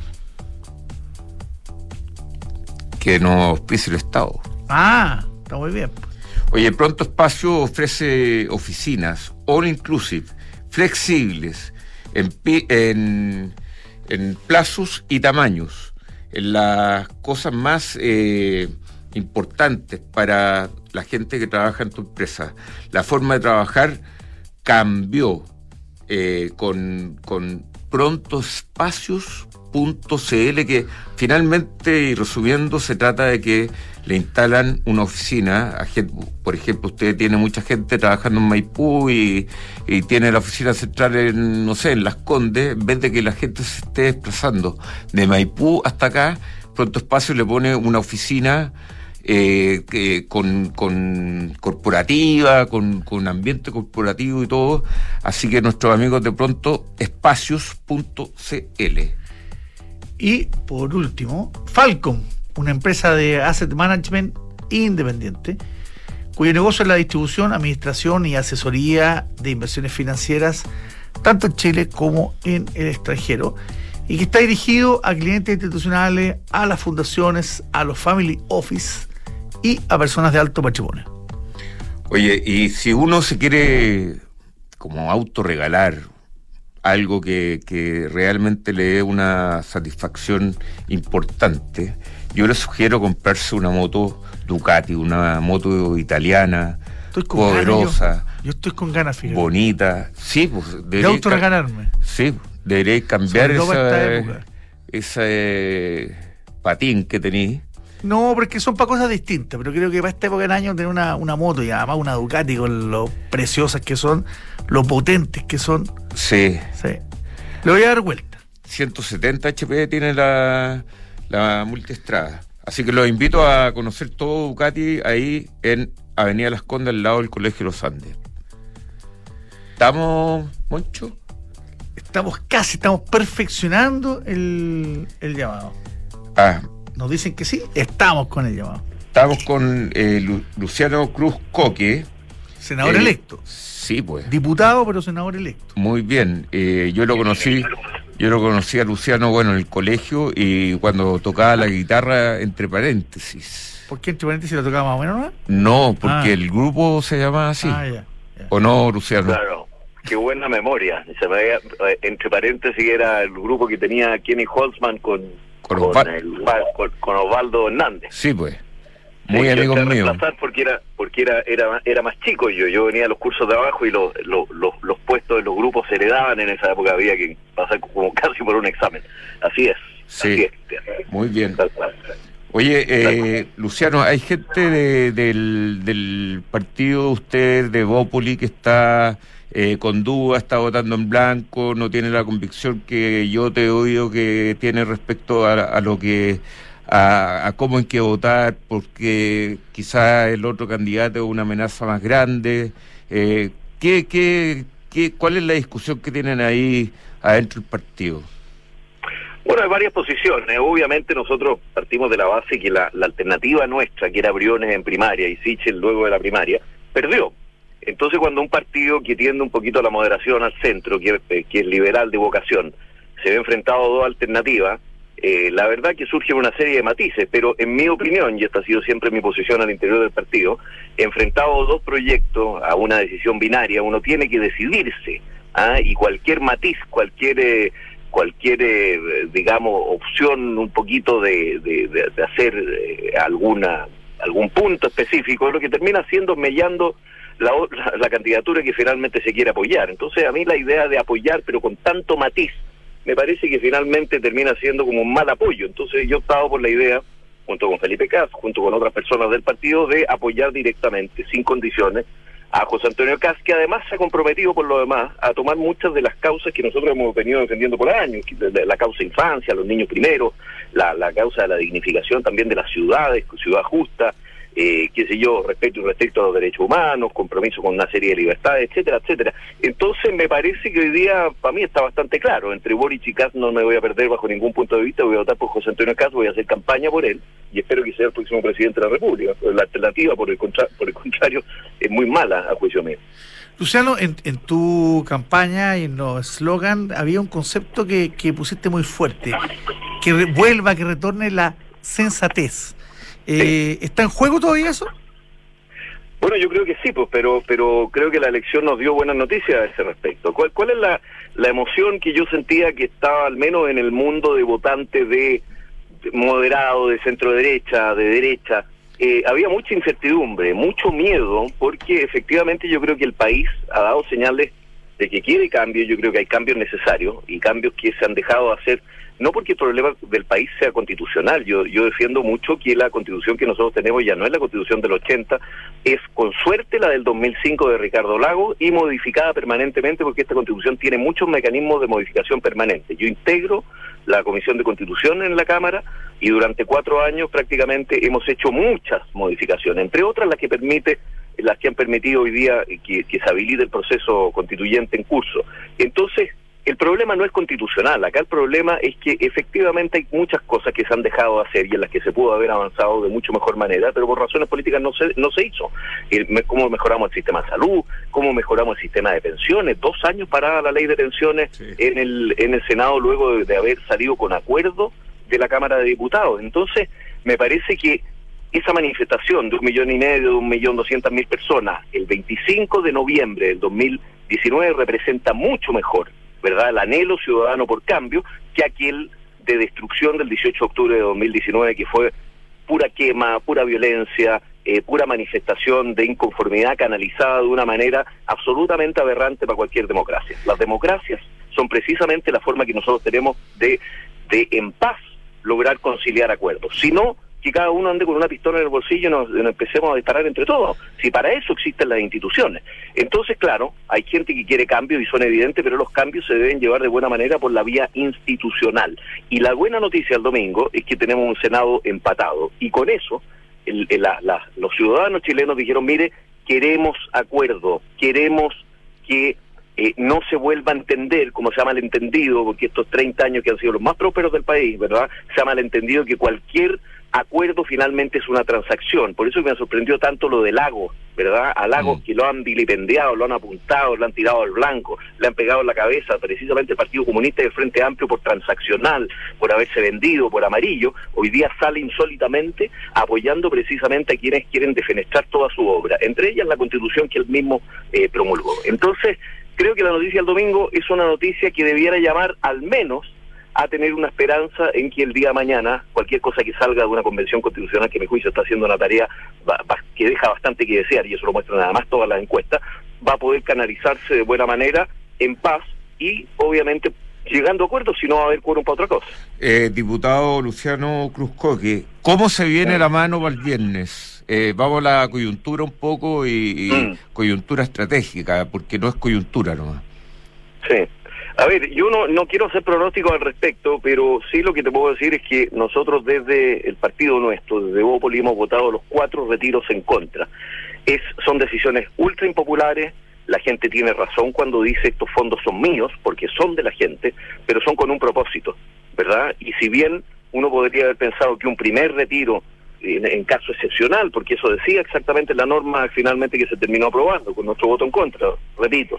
Speaker 2: Que nos auspicia el Estado.
Speaker 3: Ah, está muy bien.
Speaker 2: Oye, Pronto Espacio ofrece oficinas all inclusive, flexibles, en plazos y tamaños, en las cosas más importantes para la gente que trabaja en tu empresa. La forma de trabajar cambió con prontoespacios.cl, que finalmente, y resumiendo, se trata de que le instalan una oficina a gente. Por ejemplo, usted tiene mucha gente trabajando en Maipú y tiene la oficina central en, no sé, en Las Condes. En vez de que la gente se esté desplazando de Maipú hasta acá, Pronto Espacio le pone una oficina con corporativa, con ambiente corporativo y todo. Así que nuestros amigos de Pronto Espacios.cl.
Speaker 3: Y por último, Falcon, una empresa de asset management independiente, cuyo negocio es la distribución, administración y asesoría de inversiones financieras, tanto en Chile como en el extranjero, y que está dirigido a clientes institucionales, a las fundaciones, a los family office y a personas de alto patrimonio.
Speaker 2: Oye, y si uno se quiere como autorregalar algo que realmente le dé una satisfacción importante, yo le sugiero comprarse una moto Ducati, una moto italiana, poderosa.
Speaker 3: Yo estoy con ganas, fíjate.
Speaker 2: Bonita. Sí, pues.
Speaker 3: De autorregalarme.
Speaker 2: Sí, deberéis cambiar
Speaker 3: esa
Speaker 2: ese patín que tenéis.
Speaker 3: No, porque son para cosas distintas, pero creo que para esta época del año tener una moto y además una Ducati con lo preciosas que son, lo potentes que son.
Speaker 2: Sí.
Speaker 3: Le voy a dar vuelta.
Speaker 2: 170 HP tiene la Multistrada. Así que los invito a conocer todo Ducati ahí en Avenida Las Condes, al lado del Colegio Los Andes. ¿Estamos, Moncho?
Speaker 3: Estamos perfeccionando el llamado. Nos dicen que sí, estamos con el llamado.
Speaker 2: Estamos con Luciano Cruz Coque.
Speaker 3: Senador electo.
Speaker 2: Sí, pues.
Speaker 3: Diputado, pero senador electo.
Speaker 2: Muy bien. Yo lo conocí a Luciano, bueno, en el colegio y cuando tocaba la guitarra entre paréntesis.
Speaker 3: ¿Por qué entre paréntesis la tocaba más o menos, no?
Speaker 2: No, porque el grupo se llamaba así.
Speaker 3: Ya.
Speaker 2: ¿O no, Luciano?
Speaker 5: Claro. Qué buena memoria. Entre paréntesis era el grupo que tenía Kenny Holzman con Osvaldo Hernández.
Speaker 2: Sí, pues. Muy amigos míos.
Speaker 5: Porque era más chico yo venía a los cursos de abajo y los puestos de los grupos se heredaban en esa época, había que pasar como casi por un examen. Así es.
Speaker 2: Sí.
Speaker 5: Así es.
Speaker 2: Muy bien. Oye, Luciano, hay gente del partido usted, de Bópoli, que está con duda, está votando en blanco, no tiene la convicción que yo te he oído que tiene respecto a lo que a cómo hay que votar, porque quizá el otro candidato es una amenaza más grande. ¿Cuál es la discusión que tienen ahí adentro del partido?
Speaker 5: Bueno, hay varias posiciones. Obviamente nosotros partimos de la base que la alternativa nuestra, que era Briones en primaria y Sichel luego de la primaria, perdió. Entonces cuando un partido que tiende un poquito a la moderación al centro, que es liberal de vocación, se ve enfrentado a dos alternativas, la verdad que surge una serie de matices, pero en mi opinión, y esta ha sido siempre mi posición al interior del partido, enfrentado a dos proyectos, a una decisión binaria, uno tiene que decidirse, y cualquier matiz, cualquier digamos, opción un poquito de hacer algún punto específico, es lo que termina siendo mellando la candidatura que finalmente se quiere apoyar. Entonces a mí la idea de apoyar, pero con tanto matiz, me parece que finalmente termina siendo como un mal apoyo. Entonces yo he optado por la idea, junto con Felipe Kast, junto con otras personas del partido, de apoyar directamente, sin condiciones, a José Antonio Kast, que además se ha comprometido por lo demás a tomar muchas de las causas que nosotros hemos venido defendiendo por años, la causa infancia, los niños primero, la causa de la dignificación también de las ciudades, ciudad justa, respeto a los derechos humanos, compromiso con una serie de libertades, etcétera, etcétera. Entonces me parece que hoy día, para mí está bastante claro, entre Boric y Kast no me voy a perder bajo ningún punto de vista, voy a votar por José Antonio Kast, voy a hacer campaña por él, y espero que sea el próximo presidente de la República. La alternativa, por el contrario, es muy mala, a juicio mío.
Speaker 3: Luciano, en tu campaña y en los eslogan había un concepto que pusiste muy fuerte, que retorne la sensatez. ¿Está en juego todavía eso?
Speaker 5: Bueno, yo creo que sí, pues, pero creo que la elección nos dio buenas noticias a ese respecto. ¿Cuál es la emoción que yo sentía que estaba al menos en el mundo de votantes de moderado, de centro derecha, de derecha? Había mucha incertidumbre, mucho miedo, porque efectivamente yo creo que el país ha dado señales de que quiere cambio. Yo creo que hay cambios necesarios y cambios que se han dejado de hacer, no porque el problema del país sea constitucional. Yo defiendo mucho que la constitución que nosotros tenemos ya no es la constitución del 80, es con suerte la del 2005 de Ricardo Lagos y modificada permanentemente, porque esta constitución tiene muchos mecanismos de modificación permanente. Yo integro la Comisión de Constitución en la Cámara y durante 4 años prácticamente hemos hecho muchas modificaciones, entre otras las que han permitido hoy día que se habilite el proceso constituyente en curso. Entonces, el problema no es constitucional, acá el problema es que efectivamente hay muchas cosas que se han dejado de hacer y en las que se pudo haber avanzado de mucho mejor manera, pero por razones políticas no se hizo. ¿Cómo mejoramos el sistema de salud? ¿Cómo mejoramos el sistema de pensiones? 2 años parada la ley de pensiones en el Senado luego de haber salido con acuerdo de la Cámara de Diputados. Entonces, me parece que esa manifestación de 1,5 millones, de 1.200.000 personas, el 25 de noviembre del 2019 representa mucho mejor, ¿verdad?, el anhelo ciudadano por cambio, que aquel de destrucción del 18 de octubre de 2019, que fue pura quema, pura violencia, pura manifestación de inconformidad canalizada de una manera absolutamente aberrante para cualquier democracia. Las democracias son precisamente la forma que nosotros tenemos de en paz lograr conciliar acuerdos. Si no, que cada uno ande con una pistola en el bolsillo y nos empecemos a disparar entre todos. Si para eso existen las instituciones. Entonces, claro, hay gente que quiere cambios y son evidentes, pero los cambios se deben llevar de buena manera por la vía institucional. Y la buena noticia el domingo es que tenemos un Senado empatado. Y con eso, los ciudadanos chilenos dijeron, mire, queremos acuerdo, queremos que no se vuelva a entender, como se ha malentendido, porque estos 30 años que han sido los más prósperos del país, ¿verdad?, se ha malentendido que cualquier acuerdo finalmente es una transacción. Por eso me sorprendió tanto lo de Lagos, ¿verdad? A Lagos que lo han vilipendiado, lo han apuntado, lo han tirado al blanco, le han pegado en la cabeza precisamente el Partido Comunista y el Frente Amplio por transaccional, por haberse vendido, por amarillo. Hoy día sale insólitamente apoyando precisamente a quienes quieren defenestrar toda su obra, entre ellas la Constitución que él mismo promulgó. Entonces, creo que la noticia del domingo es una noticia que debiera llamar al menos a tener una esperanza en que el día de mañana, cualquier cosa que salga de una convención constitucional, que a mi juicio está haciendo una tarea que deja bastante que desear, y eso lo muestran nada más todas las encuestas, va a poder canalizarse de buena manera, en paz, y obviamente llegando a acuerdos, si no va a haber quórum para otra cosa.
Speaker 2: Diputado Luciano Cruzcoque, ¿cómo se viene la mano para el viernes? Vamos a la coyuntura un poco y coyuntura estratégica, porque no es coyuntura nomás.
Speaker 5: Sí. A ver, yo no quiero hacer pronósticos al respecto, pero sí lo que te puedo decir es que nosotros desde el partido nuestro, desde Bópoli, hemos votado los 4 retiros en contra. Son decisiones ultra impopulares, la gente tiene razón cuando dice estos fondos son míos, porque son de la gente, pero son con un propósito, ¿verdad? Y si bien uno podría haber pensado que un primer retiro, en caso excepcional, porque eso decía exactamente la norma finalmente que se terminó aprobando, con nuestro voto en contra, repito,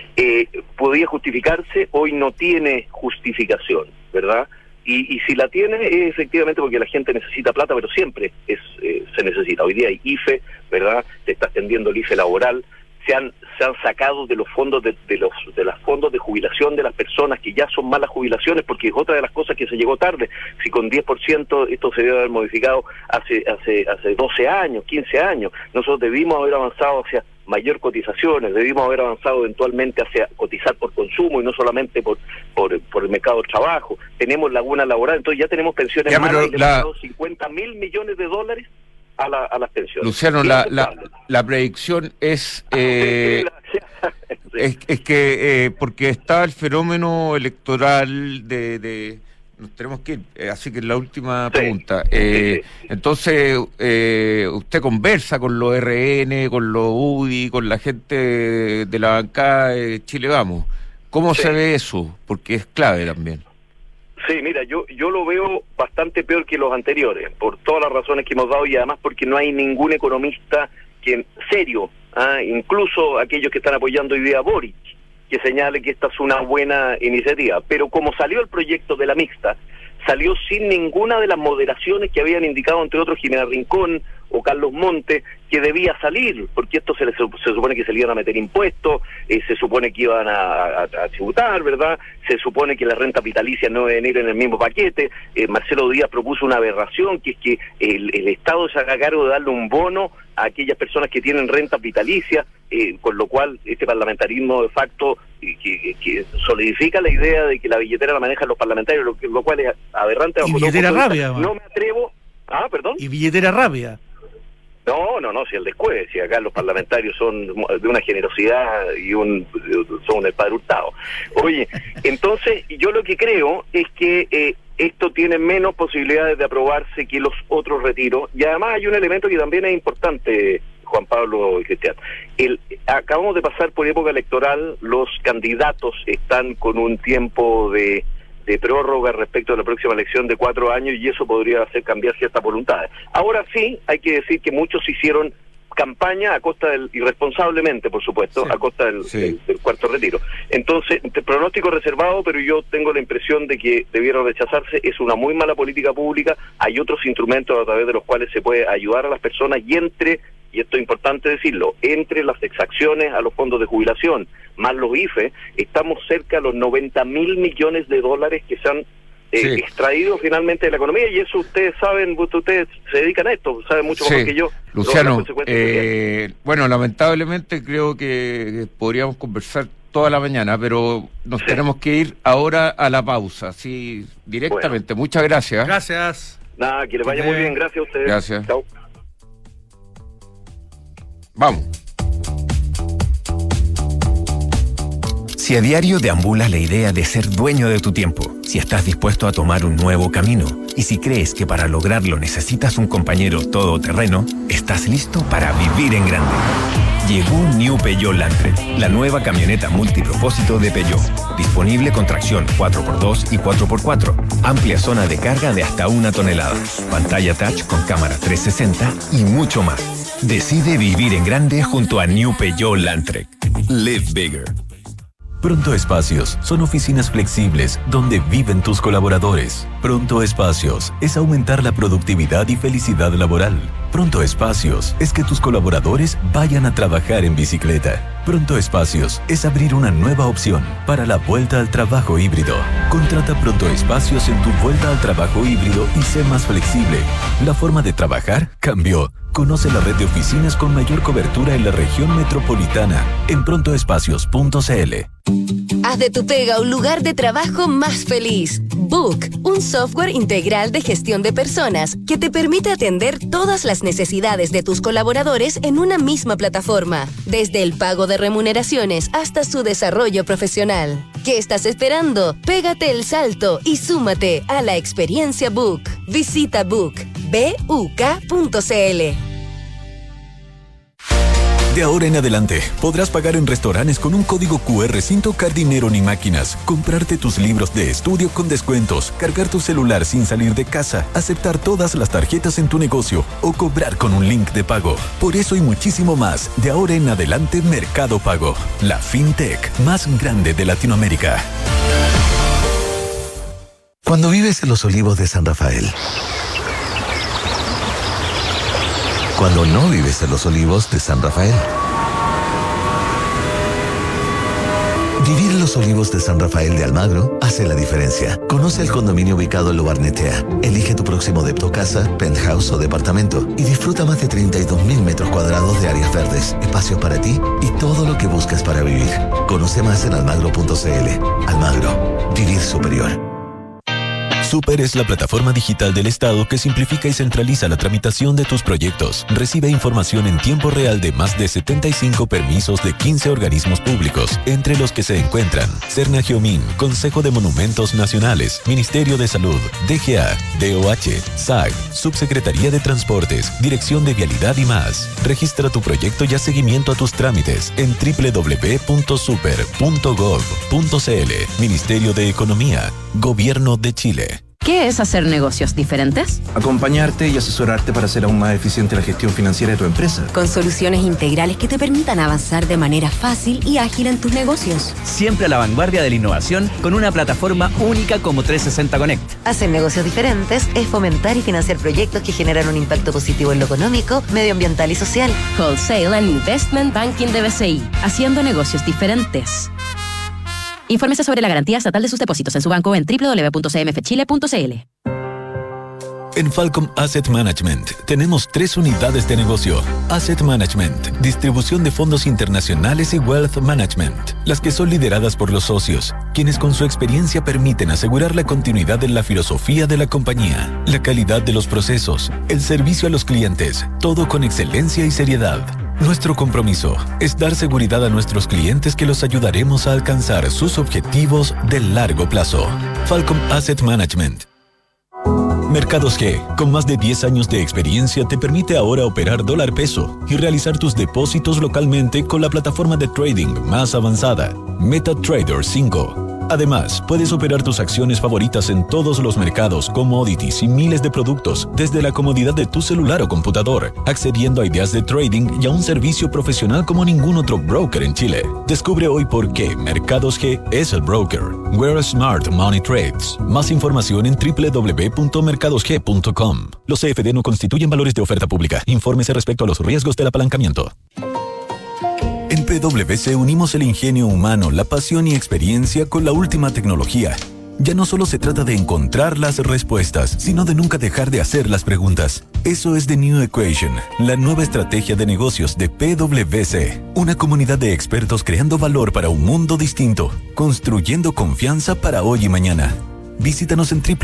Speaker 5: podía justificarse, hoy no tiene justificación, ¿verdad? Y si la tiene es efectivamente porque la gente necesita plata, pero siempre se necesita. Hoy día hay IFE, ¿verdad? Se está extendiendo el IFE laboral, se han sacado de los fondos de los fondos de jubilación de las personas que ya son malas jubilaciones, porque es otra de las cosas que se llegó tarde. Si con 10% esto se debe haber modificado hace 12 años, 15 años, nosotros debimos haber avanzado hacia mayor cotizaciones, debimos haber avanzado eventualmente hacia cotizar por consumo y no solamente por el mercado del trabajo. Tenemos laguna laboral, entonces ya tenemos pensiones malas y le hemos dado $50.000 millones a las pensiones.
Speaker 2: Luciano, la predicción es que porque está el fenómeno electoral de nos tenemos que ir, así que la última pregunta. Entonces, usted conversa con los RN, con los UDI, con la gente de la bancada de Chile Vamos. ¿Cómo se ve eso? Porque es clave también.
Speaker 5: Sí, mira, yo lo veo bastante peor que los anteriores, por todas las razones que hemos dado y además porque no hay ningún economista serio, incluso aquellos que están apoyando hoy día a Boric, que señale que esta es una buena iniciativa. Pero como salió el proyecto de la mixta, salió sin ninguna de las moderaciones que habían indicado, entre otros, Jimena Rincón o Carlos Monte, que debía salir, porque esto se supone que se le iban a meter impuestos, se supone que iban a tributar, ¿verdad? Se supone que la renta vitalicia no debe venir en el mismo paquete. Marcelo Díaz propuso una aberración, que es que el Estado se haga cargo de darle un bono a aquellas personas que tienen renta vitalicia, con lo cual este parlamentarismo de facto que solidifica la idea de que la billetera la manejan los parlamentarios, lo cual es aberrante.
Speaker 3: Y billetera rabia.
Speaker 5: No me atrevo. Perdón.
Speaker 3: Y billetera rabia.
Speaker 5: No, si el descueve, si acá los parlamentarios son de una generosidad y son el padre Hurtado. Oye, entonces yo lo que creo es que esto tiene menos posibilidades de aprobarse que los otros retiros, y además hay un elemento que también es importante, Juan Pablo y Cristian. Acabamos de pasar por época electoral, los candidatos están con un tiempo de prórroga respecto a la próxima elección de 4 años, y eso podría hacer cambiar ciertas voluntades. Ahora sí, hay que decir que muchos hicieron campaña a costa irresponsablemente, por supuesto, a costa del cuarto retiro. Entonces, pronóstico reservado, pero yo tengo la impresión de que debiera rechazarse. Es una muy mala política pública. Hay otros instrumentos a través de los cuales se puede ayudar a las personas, y esto es importante decirlo, entre las exacciones a los fondos de jubilación más los IFE, estamos cerca de los 90.000 millones de dólares que se han extraído finalmente de la economía, y eso ustedes saben, ustedes se dedican a esto, saben mucho mejor que yo.
Speaker 2: Luciano, bueno, lamentablemente creo que podríamos conversar toda la mañana, pero nos tenemos que ir ahora a la pausa, así directamente. Bueno. Muchas gracias.
Speaker 3: Gracias.
Speaker 5: Nada, que les vaya muy bien, gracias a ustedes.
Speaker 2: Gracias.
Speaker 5: Chao.
Speaker 2: Vamos.
Speaker 6: Si a diario deambulas la idea de ser dueño de tu tiempo, si estás dispuesto a tomar un nuevo camino, y si crees que para lograrlo necesitas un compañero todoterreno, estás listo para vivir en grande. Llegó New Peugeot Landtrek, la nueva camioneta multipropósito de Peugeot. Disponible con tracción 4x2 y 4x4. Amplia zona de carga de hasta 1 tonelada. Pantalla touch con cámara 360 y mucho más. Decide vivir en grande junto a New Peugeot Landtrek. Live bigger.
Speaker 7: Pronto Espacios son oficinas flexibles donde viven tus colaboradores. Pronto Espacios es aumentar la productividad y felicidad laboral. Pronto Espacios es que tus colaboradores vayan a trabajar en bicicleta. Pronto Espacios es abrir una nueva opción para la vuelta al trabajo híbrido. Contrata Pronto Espacios en tu vuelta al trabajo híbrido y sé más flexible. La forma de trabajar cambió. Conoce la red de oficinas con mayor cobertura en la región metropolitana en prontoespacios.cl.
Speaker 8: Haz de tu pega un lugar de trabajo más feliz. Book, un software integral de gestión de personas que te permite atender todas las necesidades de tus colaboradores en una misma plataforma, desde el pago de remuneraciones hasta su desarrollo profesional. ¿Qué estás esperando? Pégate el salto y súmate a la experiencia Book. Visita Book, BUK.cl.
Speaker 7: De ahora en adelante, podrás pagar en restaurantes con un código QR sin tocar dinero ni máquinas, comprarte tus libros de estudio con descuentos, cargar tu celular sin salir de casa, aceptar todas las tarjetas en tu negocio o cobrar con un link de pago. Por eso y muchísimo más, de ahora en adelante Mercado Pago, la fintech más grande de Latinoamérica.
Speaker 9: Cuando vives en los Olivos de San Rafael. Cuando no vives en los Olivos de San Rafael. Vivir en los Olivos de San Rafael de Almagro hace la diferencia. Conoce el condominio ubicado en Lo Barnechea. Elige tu próximo depto casa, penthouse o departamento y disfruta más de 32.000 metros cuadrados de áreas verdes, espacios para ti y todo lo que buscas para vivir. Conoce más en almagro.cl. Almagro. Vivir superior.
Speaker 7: Súper es la plataforma digital del Estado que simplifica y centraliza la tramitación de tus proyectos. Recibe información en tiempo real de más de 75 permisos de 15 organismos públicos, entre los que se encuentran Cernagiomín, Consejo de Monumentos Nacionales, Ministerio de Salud, DGA, DOH, SAG, Subsecretaría de Transportes, Dirección de Vialidad y más. Registra tu proyecto y haz seguimiento a tus trámites en www.super.gov.cl. Ministerio de Economía, Gobierno de Chile.
Speaker 10: ¿Qué es hacer negocios diferentes?
Speaker 11: Acompañarte y asesorarte para hacer aún más eficiente la gestión financiera de tu empresa.
Speaker 12: Con soluciones integrales que te permitan avanzar de manera fácil y ágil en tus negocios.
Speaker 13: Siempre a la vanguardia de la innovación con una plataforma única como 360 Connect.
Speaker 14: Hacer negocios diferentes es fomentar y financiar proyectos que generan un impacto positivo en lo económico, medioambiental y social.
Speaker 10: Wholesale and Investment Banking de BCI. Haciendo negocios diferentes. Infórmese sobre la garantía estatal de sus depósitos en su banco en www.cmfchile.cl.
Speaker 7: En Falcom Asset Management tenemos 3 unidades de negocio. Asset Management, distribución de fondos internacionales y Wealth Management, las que son lideradas por los socios, quienes con su experiencia permiten asegurar la continuidad en la filosofía de la compañía, la calidad de los procesos, el servicio a los clientes, todo con excelencia y seriedad. Nuestro compromiso es dar seguridad a nuestros clientes que los ayudaremos a alcanzar sus objetivos de largo plazo. Falcom Asset Management. Mercados G, con más de 10 años de experiencia, te permite ahora operar dólar peso y realizar tus depósitos localmente con la plataforma de trading más avanzada, MetaTrader 5. Además, puedes operar tus acciones favoritas en todos los mercados, commodities y miles de productos desde la comodidad de tu celular o computador, accediendo a ideas de trading y a un servicio profesional como ningún otro broker en Chile. Descubre hoy por qué Mercados G es el broker. Where Smart Money Trades. Más información en www.mercadosg.com. Los CFD no constituyen valores de oferta pública. Infórmese respecto a los riesgos del apalancamiento. En PwC unimos el ingenio humano, la pasión y experiencia con la última tecnología. Ya no solo se trata de encontrar las respuestas, sino de nunca dejar de hacer las preguntas. Eso es The New Equation, la nueva estrategia de negocios de PwC. Una comunidad de expertos creando valor para un mundo distinto, construyendo confianza para hoy y mañana. Visítanos en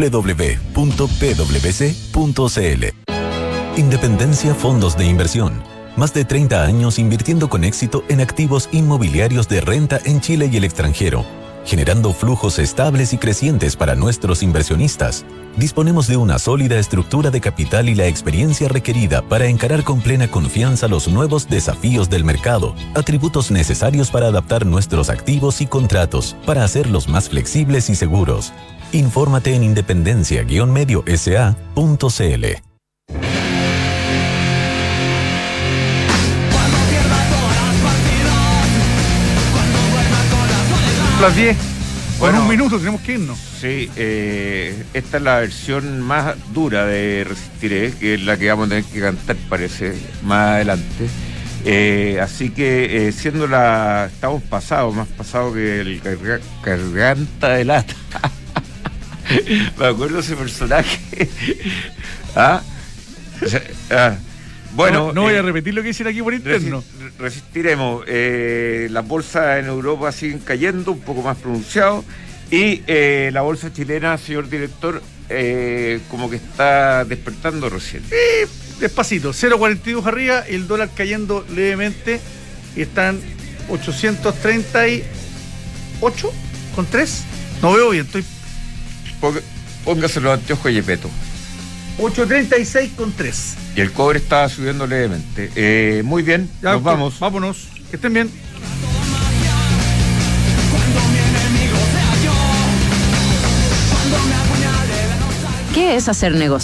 Speaker 7: www.pwc.cl. Independencia Fondos de Inversión. Más de 30 años invirtiendo con éxito en activos inmobiliarios de renta en Chile y el extranjero, generando flujos estables y crecientes para nuestros inversionistas. Disponemos de una sólida estructura de capital y la experiencia requerida para encarar con plena confianza los nuevos desafíos del mercado, atributos necesarios para adaptar nuestros activos y contratos, para hacerlos más flexibles y seguros. Infórmate en independencia-mediosa.cl.
Speaker 3: Las 10.
Speaker 2: Bueno,
Speaker 3: en un minuto tenemos que irnos.
Speaker 2: Sí, esta es la versión más dura de Resistiré, que es la que vamos a tener que cantar, parece, más adelante. Así que, estamos pasados, más pasados que el garganta de lata. Me acuerdo de ese personaje. Bueno,
Speaker 3: no voy a repetir lo que dicen aquí por interno.
Speaker 2: Resistiremos. Las bolsas en Europa siguen cayendo, un poco más pronunciado. Y la bolsa chilena, señor director, como que está despertando recién.
Speaker 3: Despacito, 0,42 arriba, el dólar cayendo levemente. Y están 838 con 3. No veo bien, estoy.
Speaker 2: Póngase los anteojos, Yepeto.
Speaker 3: 836 con 3.
Speaker 2: Y el cobre está subiendo levemente. Muy bien, ya, nos vamos.
Speaker 3: Vámonos, que estén bien.
Speaker 10: ¿Qué es hacer negocio?